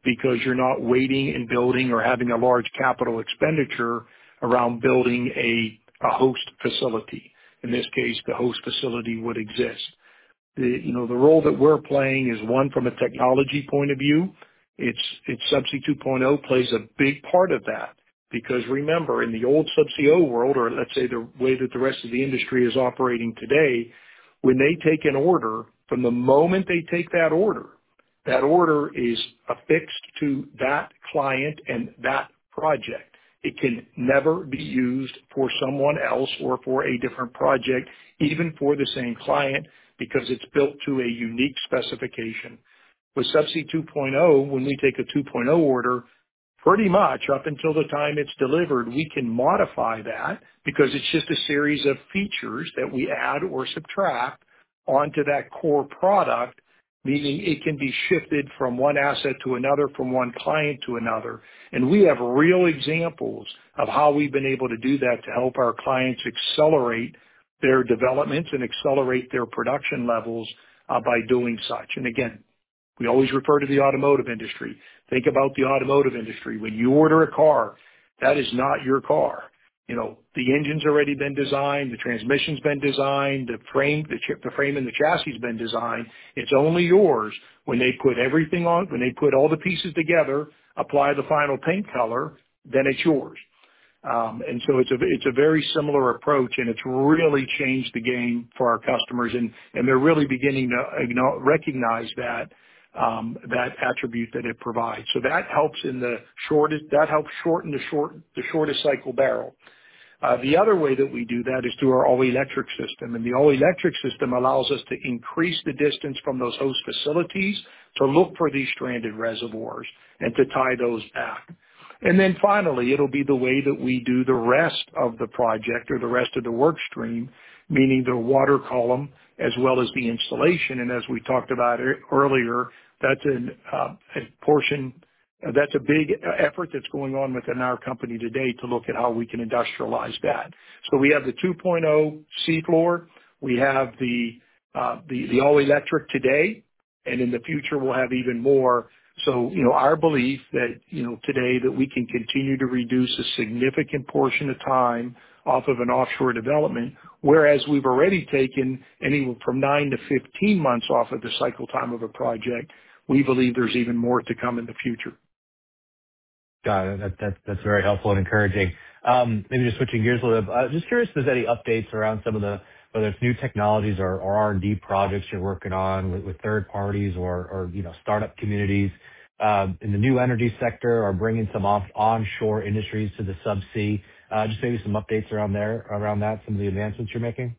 because you're not waiting and building or having a large capital expenditure around building a, a host facility. In this case, the host facility would exist. The, you know, the role that we're playing is one from a technology point of view. It's, it's Subsea two point oh plays a big part of that. Because remember, in the old Subsea world, or let's say the way that the rest of the industry is operating today, when they take an order, from the moment they take that order, that order is affixed to that client and that project. It can never be used for someone else or for a different project, even for the same client, because it's built to a unique specification. With Subsea two point oh, when we take a two point oh order, pretty much up until the time it's delivered, we can modify that because it's just a series of features that we add or subtract onto that core product, meaning it can be shifted from one asset to another, from one client to another. And we have real examples of how we've been able to do that to help our clients accelerate their developments and accelerate their production levels uh, by doing such. And again, we always refer to the automotive industry. Think about the automotive industry. When you order a car, that is not your car. You know, the engine's already been designed, the transmission's been designed, the frame, the chip, the frame and the chassis has been designed. It's only yours when they put everything on, when they put all the pieces together, apply the final paint color, then it's yours. Um, and so it's a, it's a very similar approach, and it's really changed the game for our customers, and, and they're really beginning to you know, recognize that, um, that attribute that it provides. So that helps in the shortest, that helps shorten the short, the shortest cycle barrel. Uh, the other way that we do that is through our all-electric system, and the all-electric system allows us to increase the distance from those host facilities to look for these stranded reservoirs and to tie those back. And then finally, it'll be the way that we do the rest of the project or the rest of the work stream, meaning the water column as well as the installation. And as we talked about earlier, that's an, uh, a portion, uh, that's a big effort that's going on within our company today to look at how we can industrialize that. So we have the two point oh seafloor, we have the, uh, the, the all-electric today, and in the future we'll have even more. So, you know, our belief that, you know, today that we can continue to reduce a significant portion of time off of an offshore development, whereas we've already taken anywhere from nine to fifteen months off of the cycle time of a project, we believe there's even more to come in the future. Got it. That, that, that's very helpful and encouraging. Um, maybe just switching gears a little bit. Uh, just curious if there's any updates around some of the, whether it's new technologies or, or R and D projects you're working on with, with third parties or, or, you know, startup communities um, in the new energy sector, or bringing some off, onshore industries to the subsea. Uh, just maybe some updates around there, around that, some of the advancements you're making.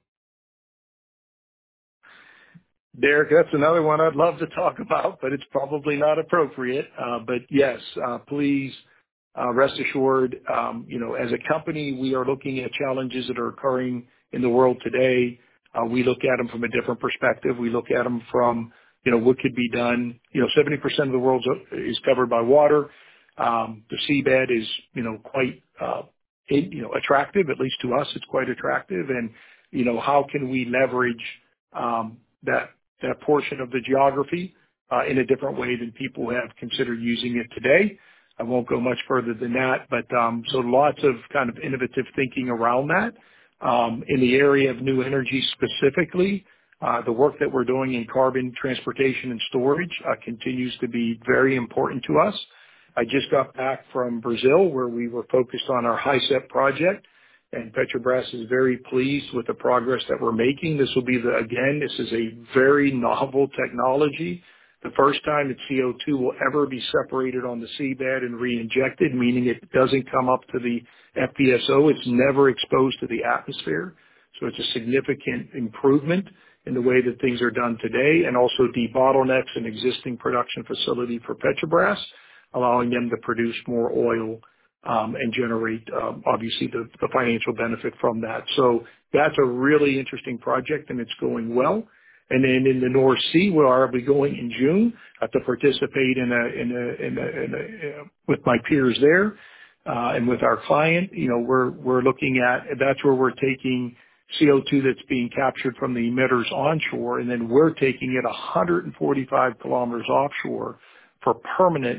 Derek, that's another one I'd love to talk about, but it's probably not appropriate. Uh, but yes, uh, please uh, rest assured, um, you know, as a company, we are looking at challenges that are occurring in the world today. Uh, we look at them from a different perspective. We look at them from, you know, what could be done. You know, seventy percent of the world is covered by water. Um, the seabed is, you know, quite, uh, it, you know, attractive. At least to us, it's quite attractive. And, you know, how can we leverage um, that that portion of the geography uh, in a different way than people have considered using it today? I won't go much further than that, but um, so lots of kind of innovative thinking around that. Um, in the area of new energy specifically, uh, the work that we're doing in carbon transportation and storage uh, continues to be very important to us. I just got back from Brazil, where we were focused on our HISEP project, and Petrobras is very pleased with the progress that we're making. This will be the, again, this is a very novel technology. The first time that C O two will ever be separated on the seabed and re-injected, meaning it doesn't come up to the F P S O. It's never exposed to the atmosphere. So it's a significant improvement in the way that things are done today, and also debottlenecks an existing production facility for Petrobras, allowing them to produce more oil um, and generate, um, obviously, the, the financial benefit from that. So that's a really interesting project, and it's going well. And then in the North Sea, where I'll be going in June uh, to participate in a, in a, in a, in a uh, with my peers there, uh, and with our client, you know, we're, we're looking at, that's where we're taking C O two that's being captured from the emitters onshore, and then we're taking it one hundred forty-five kilometers offshore for permanent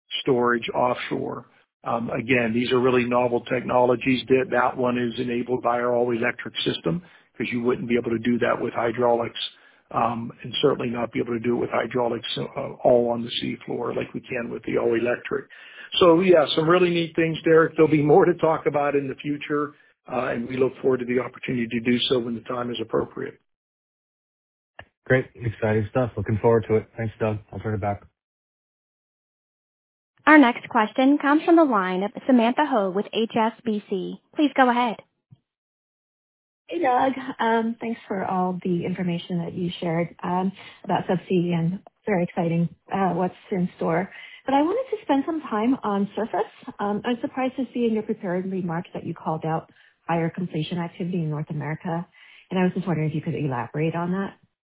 storage offshore. Um, again, these are really novel technologies. That, that one is enabled by our all-electric system because you wouldn't be able to do that with hydraulics, um, and certainly not be able to do it with hydraulics uh, all on the seafloor like we can with the all-electric. So, yeah, some really neat things there. There'll be more to talk about in the future, uh, and we look forward to the opportunity to do so when the time is appropriate. Great. Exciting stuff. Looking forward to it. Thanks, Doug. I'll turn it back. Our next question comes from the line of Samantha Ho with H S B C. Please go ahead. Hey, Doug. Um, Thanks for all the information that you shared um, about Subsea, and very exciting uh, what's in store. But I wanted to spend some time on Surface. Um, I was surprised to see in your prepared remarks that you called out higher completion activity in North America, and I was just wondering if you could elaborate on that.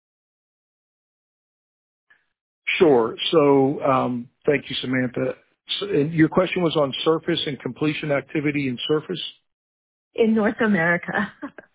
Sure. So, um, thank you, Samantha. So, and your question was on surface and completion activity in surface? In North America.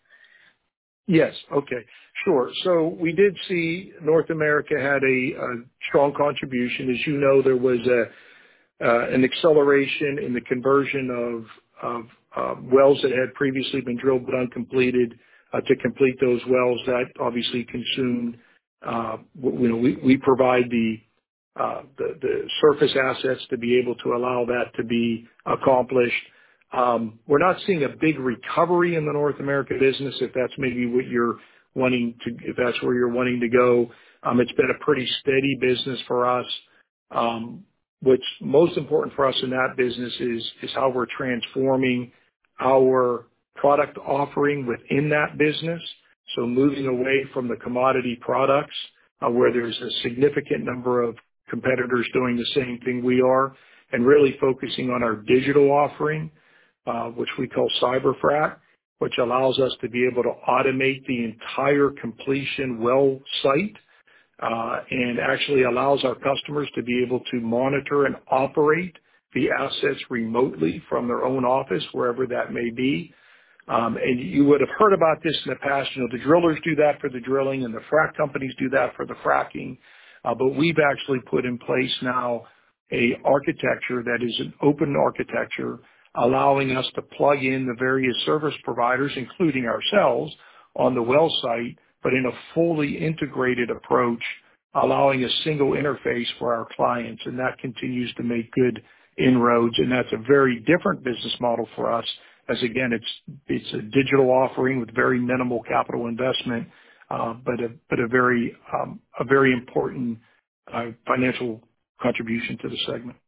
Yes. Okay. Sure. So we did see North America had a, a strong contribution. As you know, there was a uh, an acceleration in the conversion of of uh, wells that had previously been drilled but uncompleted uh, to complete those wells. That obviously consumed. Uh, you know, we we provide the uh, the the surface assets to be able to allow that to be accomplished. Um, we're not seeing a big recovery in the North America business, if that's maybe what you're wanting to, if that's where you're wanting to go. Um, it's been a pretty steady business for us. Um, what's most important for us in that business is, is how we're transforming our product offering within that business. So moving away from the commodity products, uh, where there's a significant number of competitors doing the same thing we are, and really focusing on our digital offering, Uh, which we call CyberFrac, which allows us to be able to automate the entire completion well site, uh, and actually allows our customers to be able to monitor and operate the assets remotely from their own office, wherever that may be. Um, and you would have heard about this in the past. You know, the drillers do that for the drilling, and the frac companies do that for the fracking. Uh, but we've actually put in place now a architecture that is an open architecture, allowing us to plug in the various service providers, including ourselves, on the well site, but in a fully integrated approach, allowing a single interface for our clients. And that continues to make good inroads. And that's a very different business model for us, as again, it's it's a digital offering with very minimal capital investment, uh, but a but a very um, a very important uh, financial contribution to the segment.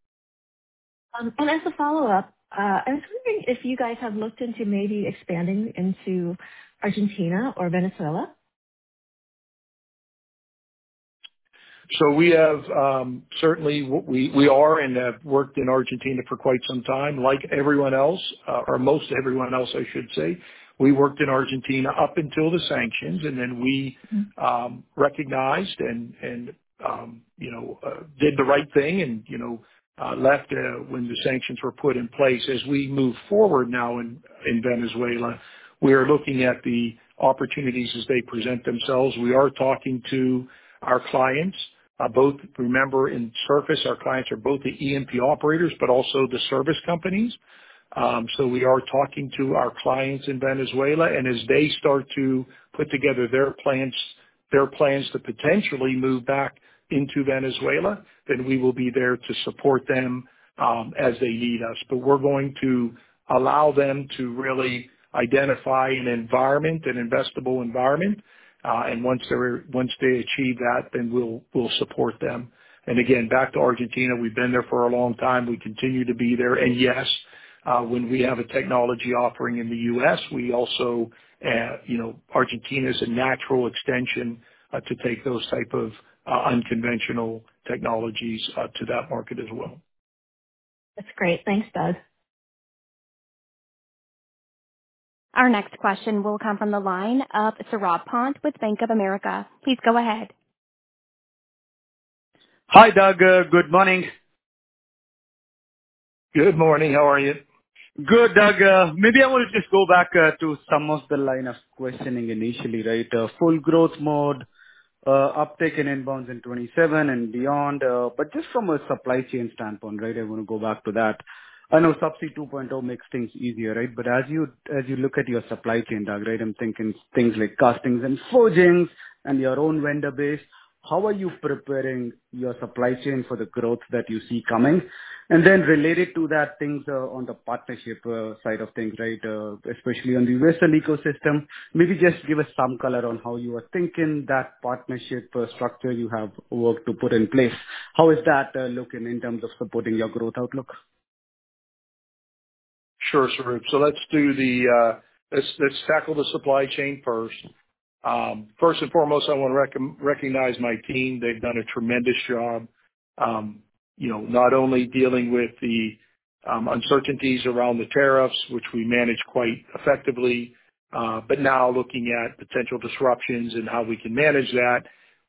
Um, and as a follow-up, uh, I was wondering if you guys have looked into maybe expanding into Argentina or Venezuela. So we have um, certainly we we are and have worked in Argentina for quite some time. Like everyone else, uh, or most everyone else, I should say, we worked in Argentina up until the sanctions, and then we um, recognized and and um, you know uh, did the right thing, and you know uh, left uh, when the sanctions were put in place. As we move forward now in in Venezuela, we are looking at the opportunities as they present themselves. We are talking to our clients. Uh, both, remember, in Surface, our clients are both the E and P operators, but also the service companies. Um, so we are talking to our clients in Venezuela, and as they start to put together their plans, their plans to potentially move back into Venezuela, then we will be there to support them um, as they need us. But we're going to allow them to really identify an environment, an investable environment. Uh, and once they're, once they achieve that, then we'll, we'll support them. And again, back to Argentina, we've been there for a long time. We continue to be there. And yes, uh, when we have a technology offering in the U S, we also, uh, you know, Argentina is a natural extension uh, to take those type of uh, unconventional technologies uh, to that market as well. That's great. Thanks, Doug. Our next question will come from the line of Saurabh Pant with Bank of America. Please go ahead. Hi, Doug. Uh, good morning. Good morning. How are you? Good, Doug. Uh, maybe I want to just go back uh, to some of the line of questioning initially, right? Uh, full growth mode, uh, uptick in inbounds in twenty-seven and beyond. Uh, But just from a supply chain standpoint, right, I want to go back to that. I know Subsea 2.0 makes things easier, right? But as you as you look at your supply chain, Doug, right, I'm thinking things like castings and forgings and your own vendor base. How are you preparing your supply chain for the growth that you see coming? And then related to that, things uh, on the partnership uh, side of things, right, uh, especially on the vessel ecosystem. Maybe just give us some color on how you are thinking that partnership uh, structure you have worked to put in place. How is that uh, looking in terms of supporting your growth outlook? Sure, Sarup. So let's do the, uh, let's, let's tackle the supply chain first. Um, first and foremost, I want to rec- recognize my team. They've done a tremendous job, um, you know, not only dealing with the um, uncertainties around the tariffs, which we manage quite effectively, uh, but now looking at potential disruptions and how we can manage that.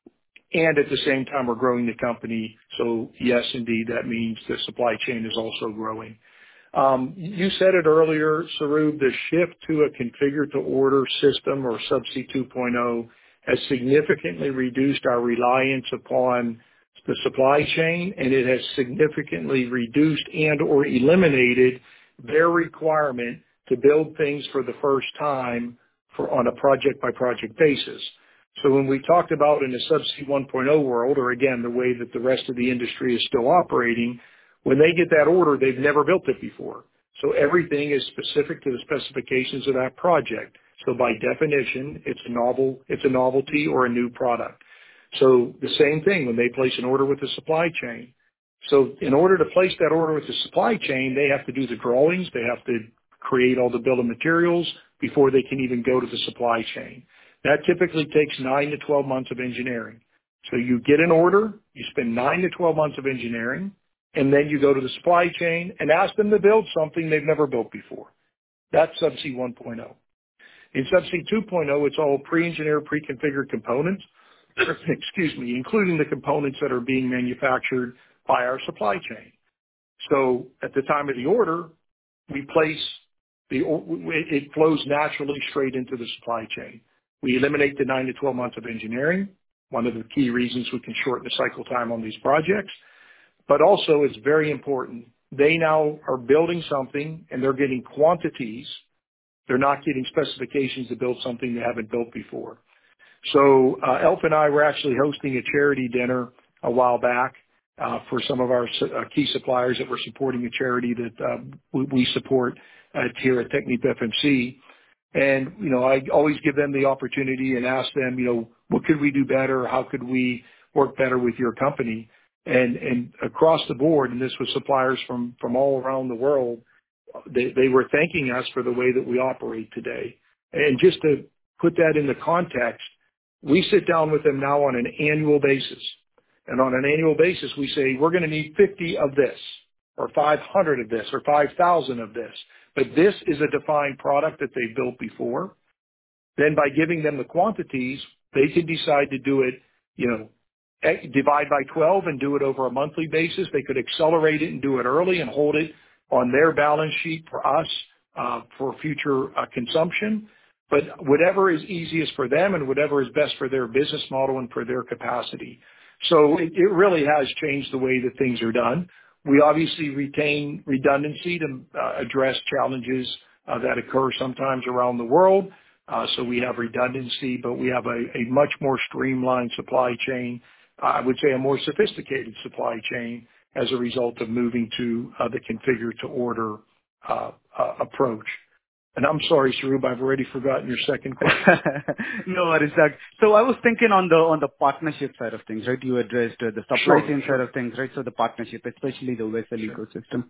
And at the same time, we're growing the company. So yes, indeed, that means the supply chain is also growing. Um, you said it earlier, Sarup, the shift to a configure-to-order system or Subsea 2.0 has significantly reduced our reliance upon the supply chain, and it has significantly reduced and or eliminated their requirement to build things for the first time for on a project-by-project basis. So when we talked about in the Subsea 1.0 world, or again, the way that the rest of the industry is still operating, when they get that order, they've never built it before. So everything is specific to the specifications of that project. So by definition, it's a novel, it's a novelty or a new product. So the same thing when they place an order with the supply chain. So in order to place that order with the supply chain, they have to do the drawings. They have to create all the bill of materials before they can even go to the supply chain. That typically takes nine to twelve months of engineering. So you get an order, you spend nine to twelve months of engineering, and then you go to the supply chain and ask them to build something they've never built before. That's Subsea 1.0. In Subsea 2.0, it's all pre-engineered, pre-configured components, excuse me, including the components that are being manufactured by our supply chain. So at the time of the order, we place the, it flows naturally straight into the supply chain. We eliminate the nine to twelve months of engineering, one of the key reasons we can shorten the cycle time on these projects. But also, it's very important, they now are building something and they're getting quantities. They're not getting specifications to build something they haven't built before. So uh, Elf and I were actually hosting a charity dinner a while back uh, for some of our uh, key suppliers that were supporting a charity that uh, we, we support uh, here at TechnipFMC. F M C. And, you know, I always give them the opportunity and ask them, you know, what could we do better? How could we work better with your company? And, and across the board, and this was suppliers from, from all around the world, they, they were thanking us for the way that we operate today. And just to put that into context, we sit down with them now on an annual basis. And on an annual basis, we say, we're going to need fifty of this, or five hundred of this, or five thousand of this. But this is a defined product that they built before. Then by giving them the quantities, they can decide to do it, you know, divide by twelve and do it over a monthly basis. They could accelerate it and do it early and hold it on their balance sheet for us uh, for future uh, consumption. But whatever is easiest for them and whatever is best for their business model and for their capacity. So it, it really has changed the way that things are done. We obviously retain redundancy to uh, address challenges uh, that occur sometimes around the world. Uh, so we have redundancy, but we have a, a much more streamlined supply chain. I would say a more sophisticated supply chain as a result of moving to uh, the configure-to-order uh, uh, approach. And I'm sorry, Sarup, I've already forgotten your second question. No worries, Doug. So I was thinking on the on the partnership side of things, right? You addressed uh, the supply Sure, chain sure. side of things, right? So the partnership, especially the vessel Sure. ecosystem.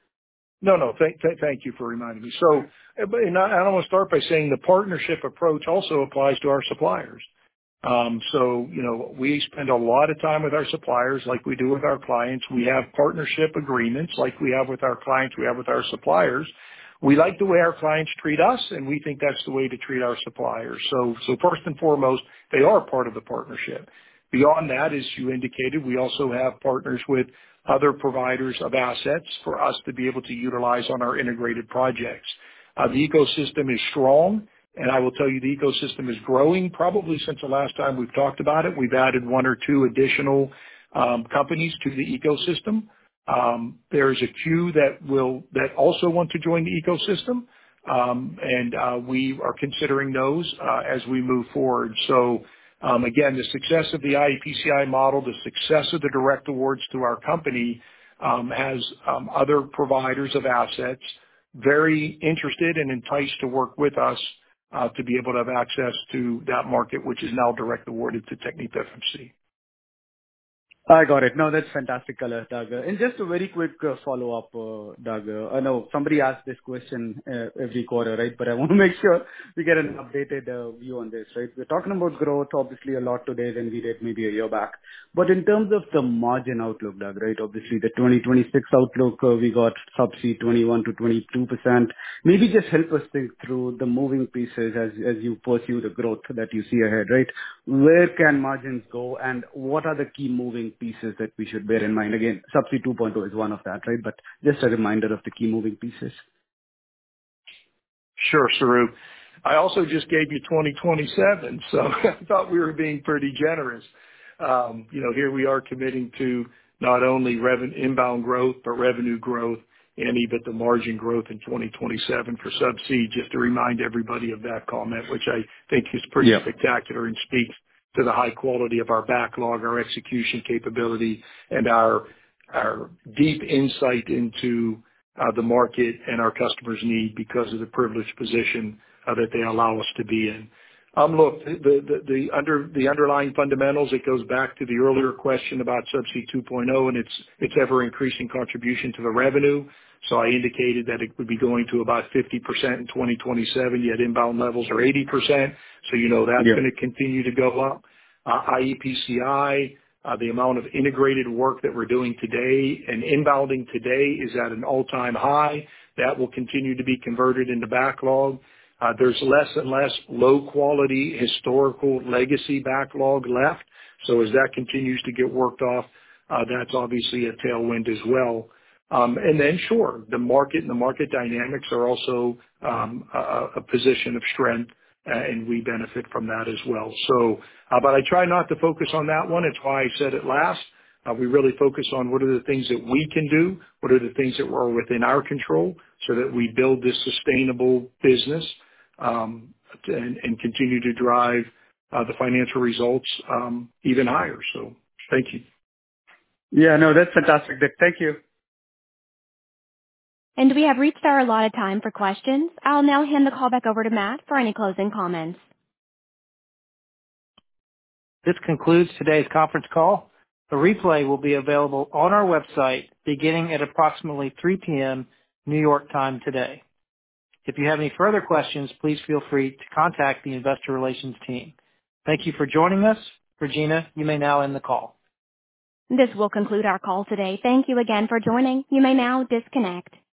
No, no, thank, thank thank you for reminding me. So, uh, but- and I, I want to start by saying the partnership approach also applies to our suppliers. Um, so, you know, we spend a lot of time with our suppliers like we do with our clients. We have partnership agreements like we have with our clients, we have with our suppliers. We like the way our clients treat us, and we think that's the way to treat our suppliers. So, so first and foremost, they are part of the partnership. Beyond that, as you indicated, we also have partners with other providers of assets for us to be able to utilize on our integrated projects. Uh, the ecosystem is strong, And I will tell you the ecosystem is growing probably since the last time we've talked about it. We've added one or two additional um, companies to the ecosystem. Um, there's a queue that will that also want to join the ecosystem, um, and uh, we are considering those uh, as we move forward. So um, again, the success of the I E P C I model, the success of the direct awards to our company um, has um, other providers of assets very interested and enticed to work with us uh, to be able to have access to that market, which is now direct awarded to Technip F M C. I got it. No, that's fantastic color, Doug. Uh, And just a very quick uh, follow-up, uh, Doug. Uh, I know somebody asks this question uh, every quarter, right? But I want to make sure we get an updated uh, view on this, right? We're talking about growth, obviously a lot today than we did maybe a year back. But in terms of the margin outlook, Doug, right? Obviously the twenty twenty-six outlook, uh, we got Subsea twenty-one to twenty-two percent. Maybe just help us think through the moving pieces as as you pursue the growth that you see ahead, right? Where can margins go, and what are the key moving pieces that we should bear in mind? Again, Subsea two point oh is one of that, right? But just a reminder of the key moving pieces. Sure, Sarup. I also just gave you twenty twenty-seven, so I thought we were being pretty generous. Um, you know, here we are committing to not only revenue inbound growth, but revenue growth and EBITDA margin growth in twenty twenty-seven for Subsea, just to remind everybody of that comment, which I think is pretty Yeah. spectacular and speaks to the high quality of our backlog, our execution capability, and our our deep insight into uh, the market and our customers' need because of the privileged position uh, that they allow us to be in. Um, look, the, the, the under the underlying fundamentals, it goes back to the earlier question about Subsea two point oh and its its ever increasing contribution to the revenue. So I indicated that it would be going to about fifty percent in twenty twenty-seven, yet inbound levels are eighty percent. So you know that's Yeah. going to continue to go up. Uh, I E P C I, uh, the amount of integrated work that we're doing today and inbounding today is at an all-time high. That will continue to be converted into backlog. Uh, there's less and less low-quality historical legacy backlog left. So as that continues to get worked off, uh, that's obviously a tailwind as well. Um, and then, sure, the market and the market dynamics are also um, a, a position of strength, uh, and we benefit from that as well. So, uh, but I try not to focus on that one. It's why I said it last. Uh, we really focus on what are the things that we can do, what are the things that are within our control, so that we build this sustainable business um, and, and continue to drive uh, the financial results um, even higher. So, thank you. Yeah, no, that's fantastic, Dick. Thank you. And we have reached our allotted time for questions. I'll now hand the call back over to Matt for any closing comments. This concludes today's conference call. A replay will be available on our website beginning at approximately three p.m. New York time today. If you have any further questions, please feel free to contact the investor relations team. Thank you for joining us. Regina, you may now end the call. This will conclude our call today. Thank you again for joining. You may now disconnect.